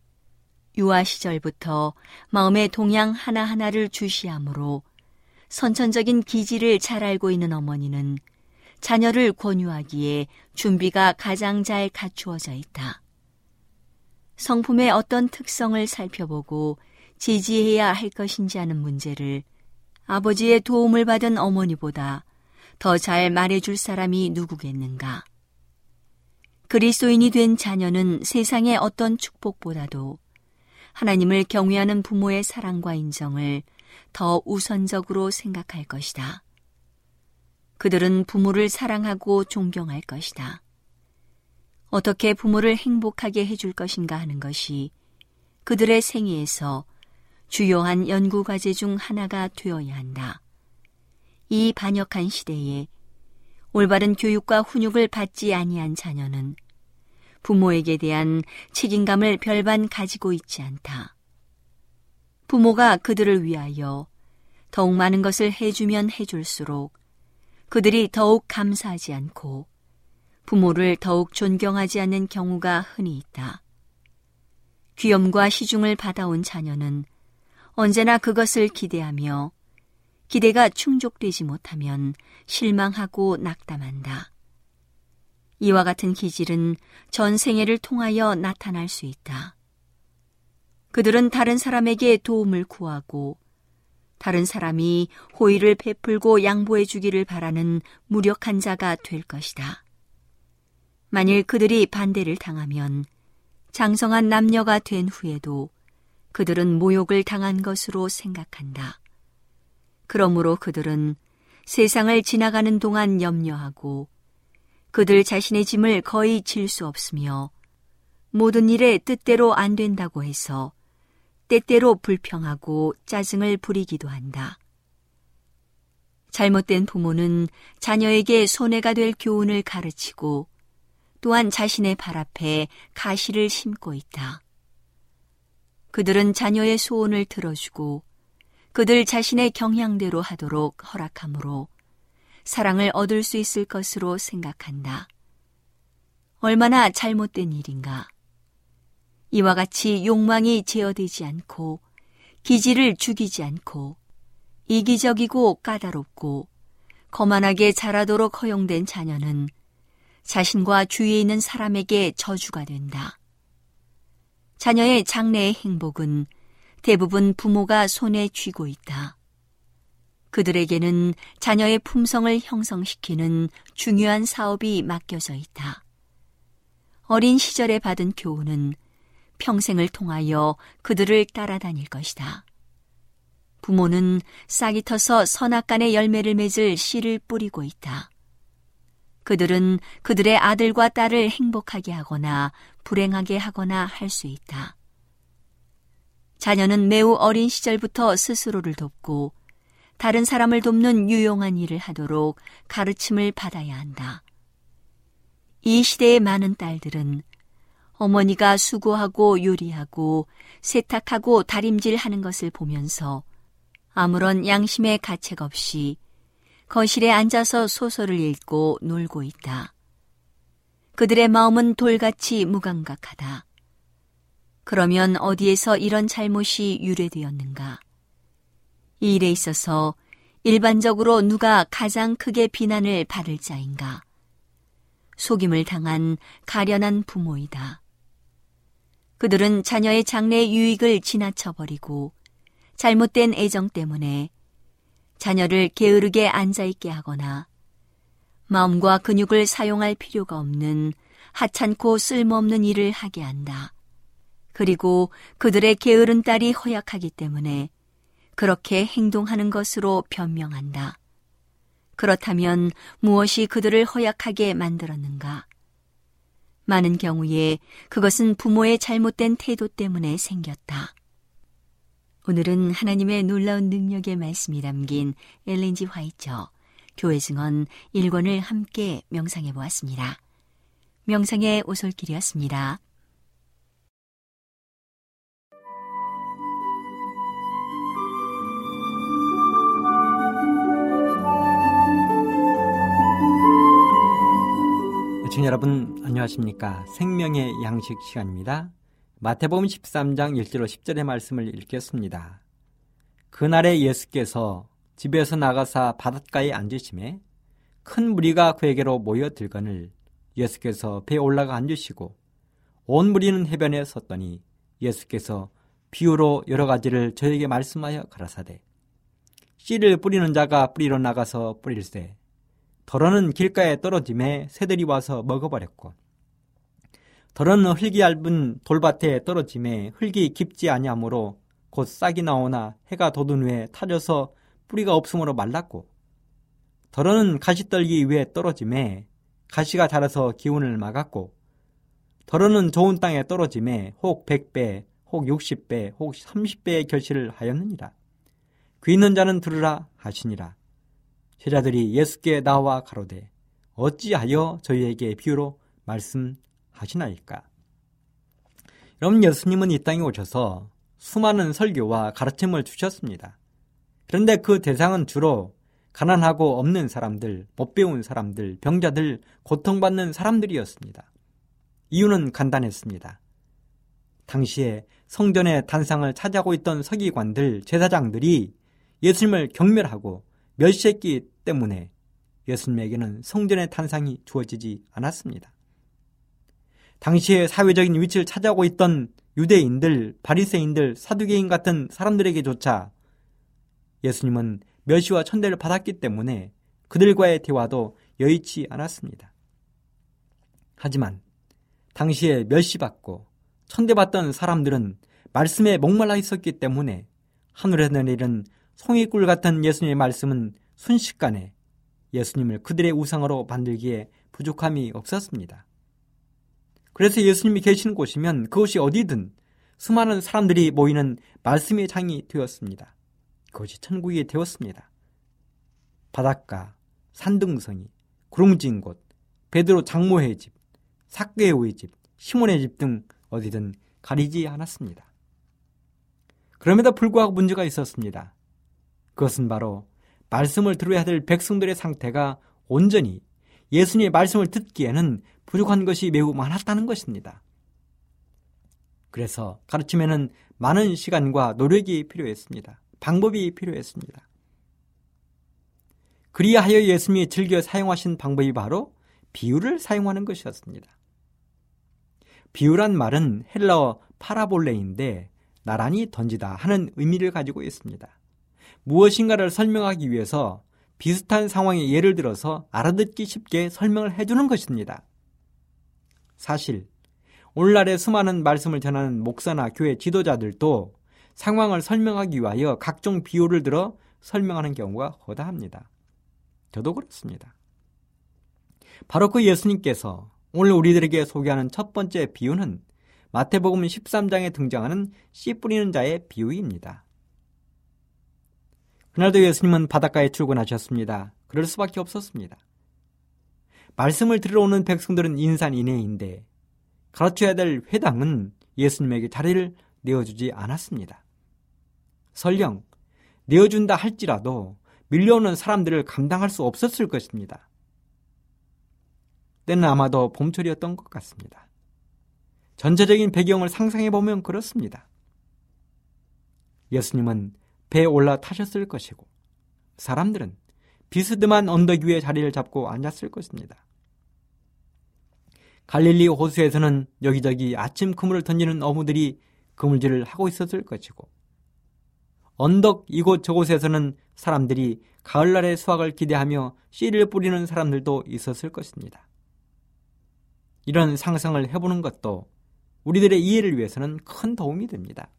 유아 시절부터 마음의 동향 하나하나를 주시함으로 선천적인 기질을 잘 알고 있는 어머니는 자녀를 권유하기에 준비가 가장 잘 갖추어져 있다. 성품의 어떤 특성을 살펴보고 지지해야 할 것인지 하는 문제를 아버지의 도움을 받은 어머니보다 더 잘 말해줄 사람이 누구겠는가? 그리스도인이 된 자녀는 세상의 어떤 축복보다도 하나님을 경외하는 부모의 사랑과 인정을 더 우선적으로 생각할 것이다. 그들은 부모를 사랑하고 존경할 것이다. 어떻게 부모를 행복하게 해줄 것인가 하는 것이 그들의 생애에서 주요한 연구과제 중 하나가 되어야 한다. 이 반역한 시대에 올바른 교육과 훈육을 받지 아니한 자녀는 부모에게 대한 책임감을 별반 가지고 있지 않다. 부모가 그들을 위하여 더욱 많은 것을 해주면 해줄수록 그들이 더욱 감사하지 않고 부모를 더욱 존경하지 않는 경우가 흔히 있다. 귀염과 시중을 받아온 자녀는 언제나 그것을 기대하며 기대가 충족되지 못하면 실망하고 낙담한다. 이와 같은 기질은 전 생애를 통하여 나타날 수 있다. 그들은 다른 사람에게 도움을 구하고 다른 사람이 호의를 베풀고 양보해 주기를 바라는 무력한 자가 될 것이다. 만일 그들이 반대를 당하면 장성한 남녀가 된 후에도 그들은 모욕을 당한 것으로 생각한다. 그러므로 그들은 세상을 지나가는 동안 염려하고 그들 자신의 짐을 거의 질 수 없으며 모든 일에 뜻대로 안 된다고 해서 때때로 불평하고 짜증을 부리기도 한다. 잘못된 부모는 자녀에게 손해가 될 교훈을 가르치고 또한 자신의 발 앞에 가시를 심고 있다. 그들은 자녀의 소원을 들어주고 그들 자신의 경향대로 하도록 허락하므로 사랑을 얻을 수 있을 것으로 생각한다. 얼마나 잘못된 일인가. 이와 같이 욕망이 제어되지 않고 기질을 죽이지 않고 이기적이고 까다롭고 거만하게 자라도록 허용된 자녀는 자신과 주위에 있는 사람에게 저주가 된다. 자녀의 장래의 행복은 대부분 부모가 손에 쥐고 있다. 그들에게는 자녀의 품성을 형성시키는 중요한 사업이 맡겨져 있다. 어린 시절에 받은 교훈은 평생을 통하여 그들을 따라다닐 것이다. 부모는 싹이 터서 선악간의 열매를 맺을 씨를 뿌리고 있다. 그들은 그들의 아들과 딸을 행복하게 하거나 불행하게 하거나 할 수 있다. 자녀는 매우 어린 시절부터 스스로를 돕고 다른 사람을 돕는 유용한 일을 하도록 가르침을 받아야 한다. 이 시대의 많은 딸들은 어머니가 수고하고 요리하고 세탁하고 다림질하는 것을 보면서 아무런 양심의 가책 없이 거실에 앉아서 소설을 읽고 놀고 있다. 그들의 마음은 돌같이 무감각하다. 그러면 어디에서 이런 잘못이 유래되었는가? 이 일에 있어서 일반적으로 누가 가장 크게 비난을 받을 자인가? 속임을 당한 가련한 부모이다. 그들은 자녀의 장래의 유익을 지나쳐버리고 잘못된 애정 때문에 자녀를 게으르게 앉아있게 하거나 마음과 근육을 사용할 필요가 없는 하찮고 쓸모없는 일을 하게 한다. 그리고 그들의 게으른 딸이 허약하기 때문에 그렇게 행동하는 것으로 변명한다. 그렇다면 무엇이 그들을 허약하게 만들었는가? 많은 경우에 그것은 부모의 잘못된 태도 때문에 생겼다. 오늘은 하나님의 놀라운 능력의 말씀이 담긴 엘렌 G. 화이처 교회 증언 1권을 함께 명상해 보았습니다. 명상의 오솔길이었습니다. 시청자 여러분 안녕하십니까? 생명의 양식 시간입니다. 마태복음 13장 1절로 10절의 말씀을 읽겠습니다. 그날에 예수께서 집에서 나가사 바닷가에 앉으심에 큰 무리가 그에게로 모여들거늘 예수께서 배에 올라가 앉으시고 온 무리는 해변에 섰더니 예수께서 비유로 여러 가지를 저에게 말씀하여 가라사대 씨를 뿌리는 자가 뿌리러 나가서 뿌릴새 덜어는 길가에 떨어짐에 새들이 와서 먹어버렸고 덜어는 흙이 얇은 돌밭에 떨어짐에 흙이 깊지 아니하므로 곧 싹이 나오나 해가 돋은 후에 타져서 뿌리가 없으므로 말랐고 덜어는 가시떨기 위에 떨어짐에 가시가 자라서 기운을 막았고 덜어는 좋은 땅에 떨어짐에 혹 100배 혹 60배 혹 30배의 결실을 하였느니라. 귀 있는 자는 들으라 하시니라. 제자들이 예수께 나와 가로되 어찌하여 저희에게 비유로 말씀하시나이까? 여러분, 예수님은 이 땅에 오셔서 수많은 설교와 가르침을 주셨습니다. 그런데 그 대상은 주로 가난하고 없는 사람들, 못 배운 사람들, 병자들, 고통받는 사람들이었습니다. 이유는 간단했습니다. 당시에 성전의 단상을 차지하고 있던 서기관들, 제사장들이 예수님을 경멸하고 멸시했기 때문에 예수님에게는 성전의 탄상이 주어지지 않았습니다. 당시에 사회적인 위치를 차지하고 있던 유대인들, 바리새인들, 사두개인 같은 사람들에게조차 예수님은 멸시와 천대를 받았기 때문에 그들과의 대화도 여의치 않았습니다. 하지만 당시에 멸시받고 천대받던 사람들은 말씀에 목말라 있었기 때문에 하늘에서 내리는 송이꿀 같은 예수님의 말씀은 순식간에 예수님을 그들의 우상으로 만들기에 부족함이 없었습니다. 그래서 예수님이 계시는 곳이면 그것이 어디든 수많은 사람들이 모이는 말씀의 장이 되었습니다. 그것이 천국이 되었습니다. 바닷가, 산등성이, 구름진 곳, 베드로 장모의 집, 삭개오의 집, 시몬의 집 등 어디든 가리지 않았습니다. 그럼에도 불구하고 문제가 있었습니다. 그것은 바로 말씀을 들어야 될 백성들의 상태가 온전히 예수님의 말씀을 듣기에는 부족한 것이 매우 많았다는 것입니다. 그래서 가르침에는 많은 시간과 노력이 필요했습니다. 방법이 필요했습니다. 그리하여 예수님이 즐겨 사용하신 방법이 바로 비유를 사용하는 것이었습니다. 비유란 말은 헬라어 파라볼레인데 나란히 던지다 하는 의미를 가지고 있습니다. 무엇인가를 설명하기 위해서 비슷한 상황의 예를 들어서 알아듣기 쉽게 설명을 해주는 것입니다. 사실 오늘날의 수많은 말씀을 전하는 목사나 교회 지도자들도 상황을 설명하기 위하여 각종 비유를 들어 설명하는 경우가 허다합니다. 저도 그렇습니다. 바로 그 예수님께서 오늘 우리들에게 소개하는 첫 번째 비유는 마태복음 13장에 등장하는 씨 뿌리는 자의 비유입니다. 그날도 예수님은 바닷가에 출근하셨습니다. 그럴 수밖에 없었습니다. 말씀을 들으러 오는 백성들은 인산인해인데 가르쳐야 될 회당은 예수님에게 자리를 내어주지 않았습니다. 설령 내어준다 할지라도 밀려오는 사람들을 감당할 수 없었을 것입니다. 때는 아마도 봄철이었던 것 같습니다. 전체적인 배경을 상상해보면 그렇습니다. 예수님은 배에 올라타셨을 것이고 사람들은 비스듬한 언덕 위에 자리를 잡고 앉았을 것입니다. 갈릴리 호수에서는 여기저기 아침 그물을 던지는 어부들이 그물질을 하고 있었을 것이고 언덕 이곳 저곳에서는 사람들이 가을날의 수확을 기대하며 씨를 뿌리는 사람들도 있었을 것입니다. 이런 상상을 해보는 것도 우리들의 이해를 위해서는 큰 도움이 됩니다.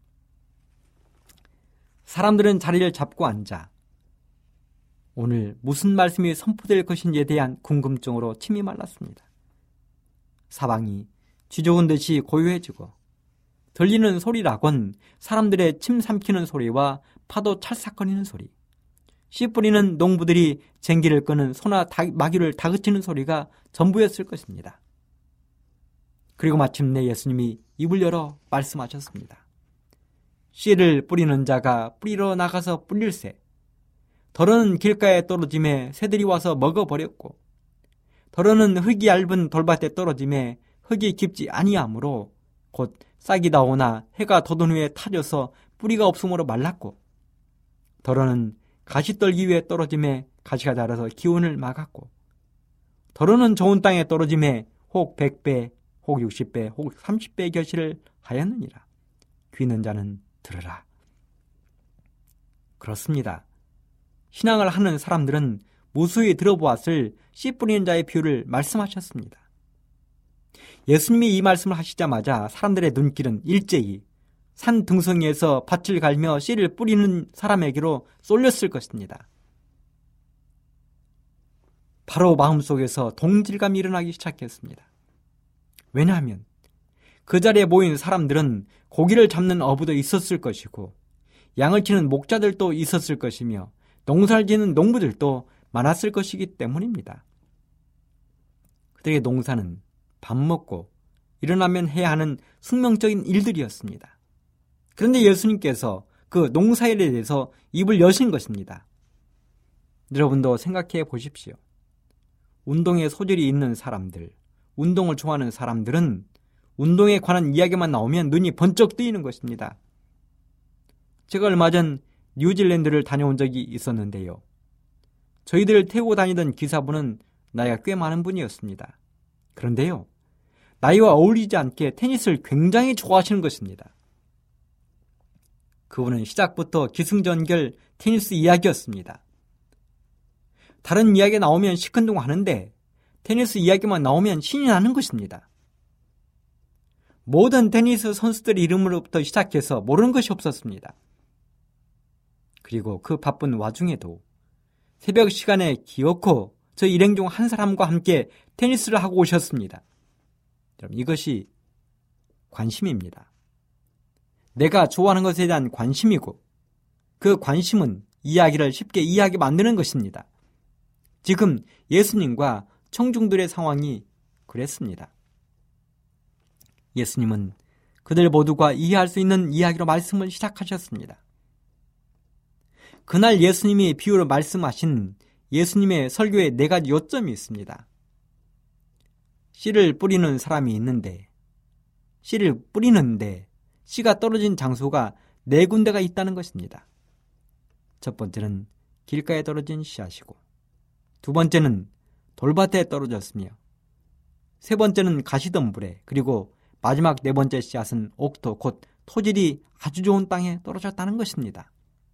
사람들은 자리를 잡고 앉아 오늘 무슨 말씀이 선포될 것인지에 대한 궁금증으로 침이 말랐습니다. 사방이 쥐좋은 듯이 고요해지고 들리는 소리라곤 사람들의 침 삼키는 소리와 파도 찰싹거리는 소리, 씨 뿌리는 농부들이 쟁기를 끄는 소나 마귀를 다그치는 소리가 전부였을 것입니다. 그리고 마침내 예수님이 입을 열어 말씀하셨습니다. 씨를 뿌리는 자가 뿌리러 나가서 뿌릴새, 덜어는 길가에 떨어짐에 새들이 와서 먹어버렸고 덜어는 흙이 얇은 돌밭에 떨어짐에 흙이 깊지 아니하므로 곧 싹이 나오나 해가 돋은 후에 타져서 뿌리가 없으므로 말랐고 덜어는 가시떨기 위에 떨어짐에 가시가 자라서 기운을 막았고 덜어는 좋은 땅에 떨어짐에 혹 100배, 혹 60배, 혹 30배의 결실을 하였느니라. 귀 있는 자는 들으라. 그렇습니다. 신앙을 하는 사람들은 무수히 들어보았을 씨 뿌리는 자의 비유를 말씀하셨습니다. 예수님이 이 말씀을 하시자마자 사람들의 눈길은 일제히 산 등성이에서 밭을 갈며 씨를 뿌리는 사람에게로 쏠렸을 것입니다. 바로 마음속에서 동질감이 일어나기 시작했습니다. 왜냐하면 그 자리에 모인 사람들은 고기를 잡는 어부도 있었을 것이고 양을 치는 목자들도 있었을 것이며 농사를 짓는 농부들도 많았을 것이기 때문입니다. 그들의 농사는 밥 먹고 일어나면 해야 하는 숙명적인 일들이었습니다. 그런데 예수님께서 그 농사일에 대해서 입을 여신 것입니다. 여러분도 생각해 보십시오. 운동에 소질이 있는 사람들, 운동을 좋아하는 사람들은 운동에 관한 이야기만 나오면 눈이 번쩍 뜨이는 것입니다. 제가 얼마 전 뉴질랜드를 다녀온 적이 있었는데요. 저희들을 태우고 다니던 기사분은 나이가 꽤 많은 분이었습니다. 그런데요, 나이와 어울리지 않게 테니스를 굉장히 좋아하시는 것입니다. 그분은 시작부터 기승전결 테니스 이야기였습니다. 다른 이야기가 나오면 시큰둥하는데 테니스 이야기만 나오면 신이 나는 것입니다. 모든 테니스 선수들의 이름으로부터 시작해서 모르는 것이 없었습니다. 그리고 그 바쁜 와중에도 새벽 시간에 기어코 저 일행 중 한 사람과 함께 테니스를 하고 오셨습니다. 여러분, 이것이 관심입니다. 내가 좋아하는 것에 대한 관심이고 그 관심은 이야기를 쉽게 이해하게 만드는 것입니다. 지금 예수님과 청중들의 상황이 그랬습니다. 예수님은 그들 모두가 이해할 수 있는 이야기로 말씀을 시작하셨습니다. 그날 예수님이 비유로 말씀하신 예수님의 설교에 4가지 요점이 있습니다. 씨를 뿌리는 사람이 있는데, 씨를 뿌리는데 씨가 떨어진 장소가 4군데가 있다는 것입니다. 첫 번째는 길가에 떨어진 씨앗이고, 두 번째는 돌밭에 떨어졌으며, 세 번째는 가시덤불에, 그리고 마지막 4번째 씨앗은 옥토, 곧 토질이 아주 좋은 땅에 떨어졌다는 것입니다.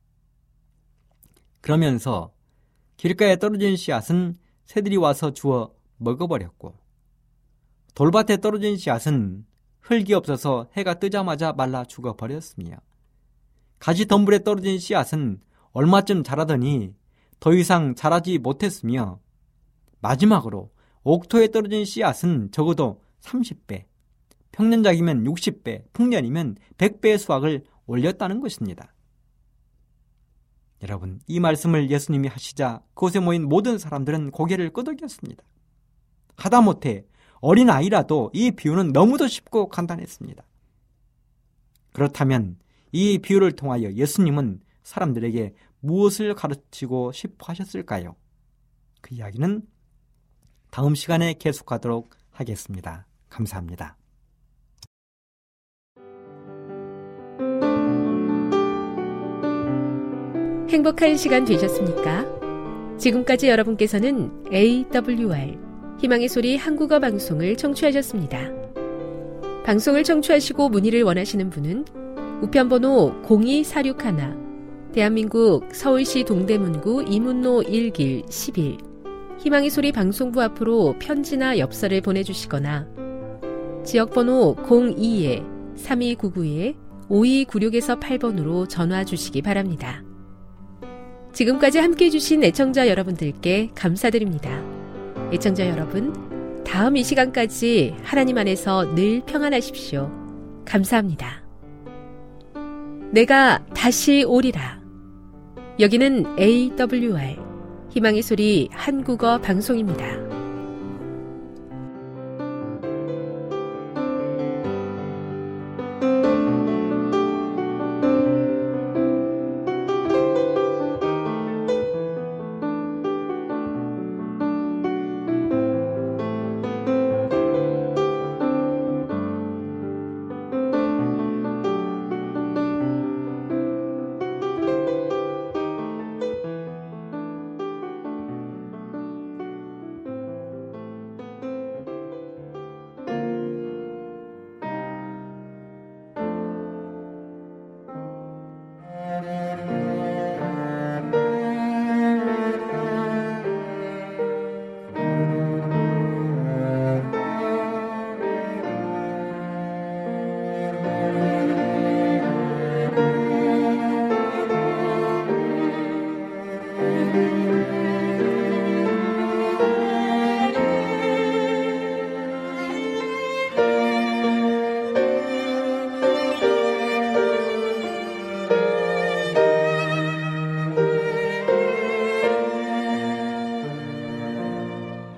그러면서 길가에 떨어진 씨앗은 새들이 와서 주워 먹어버렸고, 돌밭에 떨어진 씨앗은 흙이 없어서 해가 뜨자마자 말라 죽어버렸으며, 가시덤불에 떨어진 씨앗은 얼마쯤 자라더니 더 이상 자라지 못했으며, 마지막으로 옥토에 떨어진 씨앗은 적어도 30배, 평년작이면 60배, 풍년이면 100배의 수확을 올렸다는 것입니다. 여러분, 이 말씀을 예수님이 하시자 그곳에 모인 모든 사람들은 고개를 끄덕였습니다. 하다못해 어린아이라도 이 비유는 너무도 쉽고 간단했습니다. 그렇다면 이 비유를 통하여 예수님은 사람들에게 무엇을 가르치고 싶어 하셨을까요? 그 이야기는 다음 시간에 계속하도록 하겠습니다. 감사합니다. 행복한 시간 되셨습니까? 지금까지 여러분께서는 AWR 희망의 소리 한국어 방송을 청취하셨습니다. 방송을 청취하시고 문의를 원하시는 분은 우편번호 02461 대한민국 서울시 동대문구 이문로 1길 11 희망의 소리 방송부 앞으로 편지나 엽서를 보내주시거나 지역번호 02-3299-5296에서 8번으로 전화 주시기 바랍니다. 지금까지 함께해 주신 애청자 여러분들께 감사드립니다. 애청자 여러분, 다음 이 시간까지 하나님 안에서 늘 평안하십시오. 감사합니다. 내가 다시 오리라. 여기는 AWR 희망의 소리 한국어 방송입니다.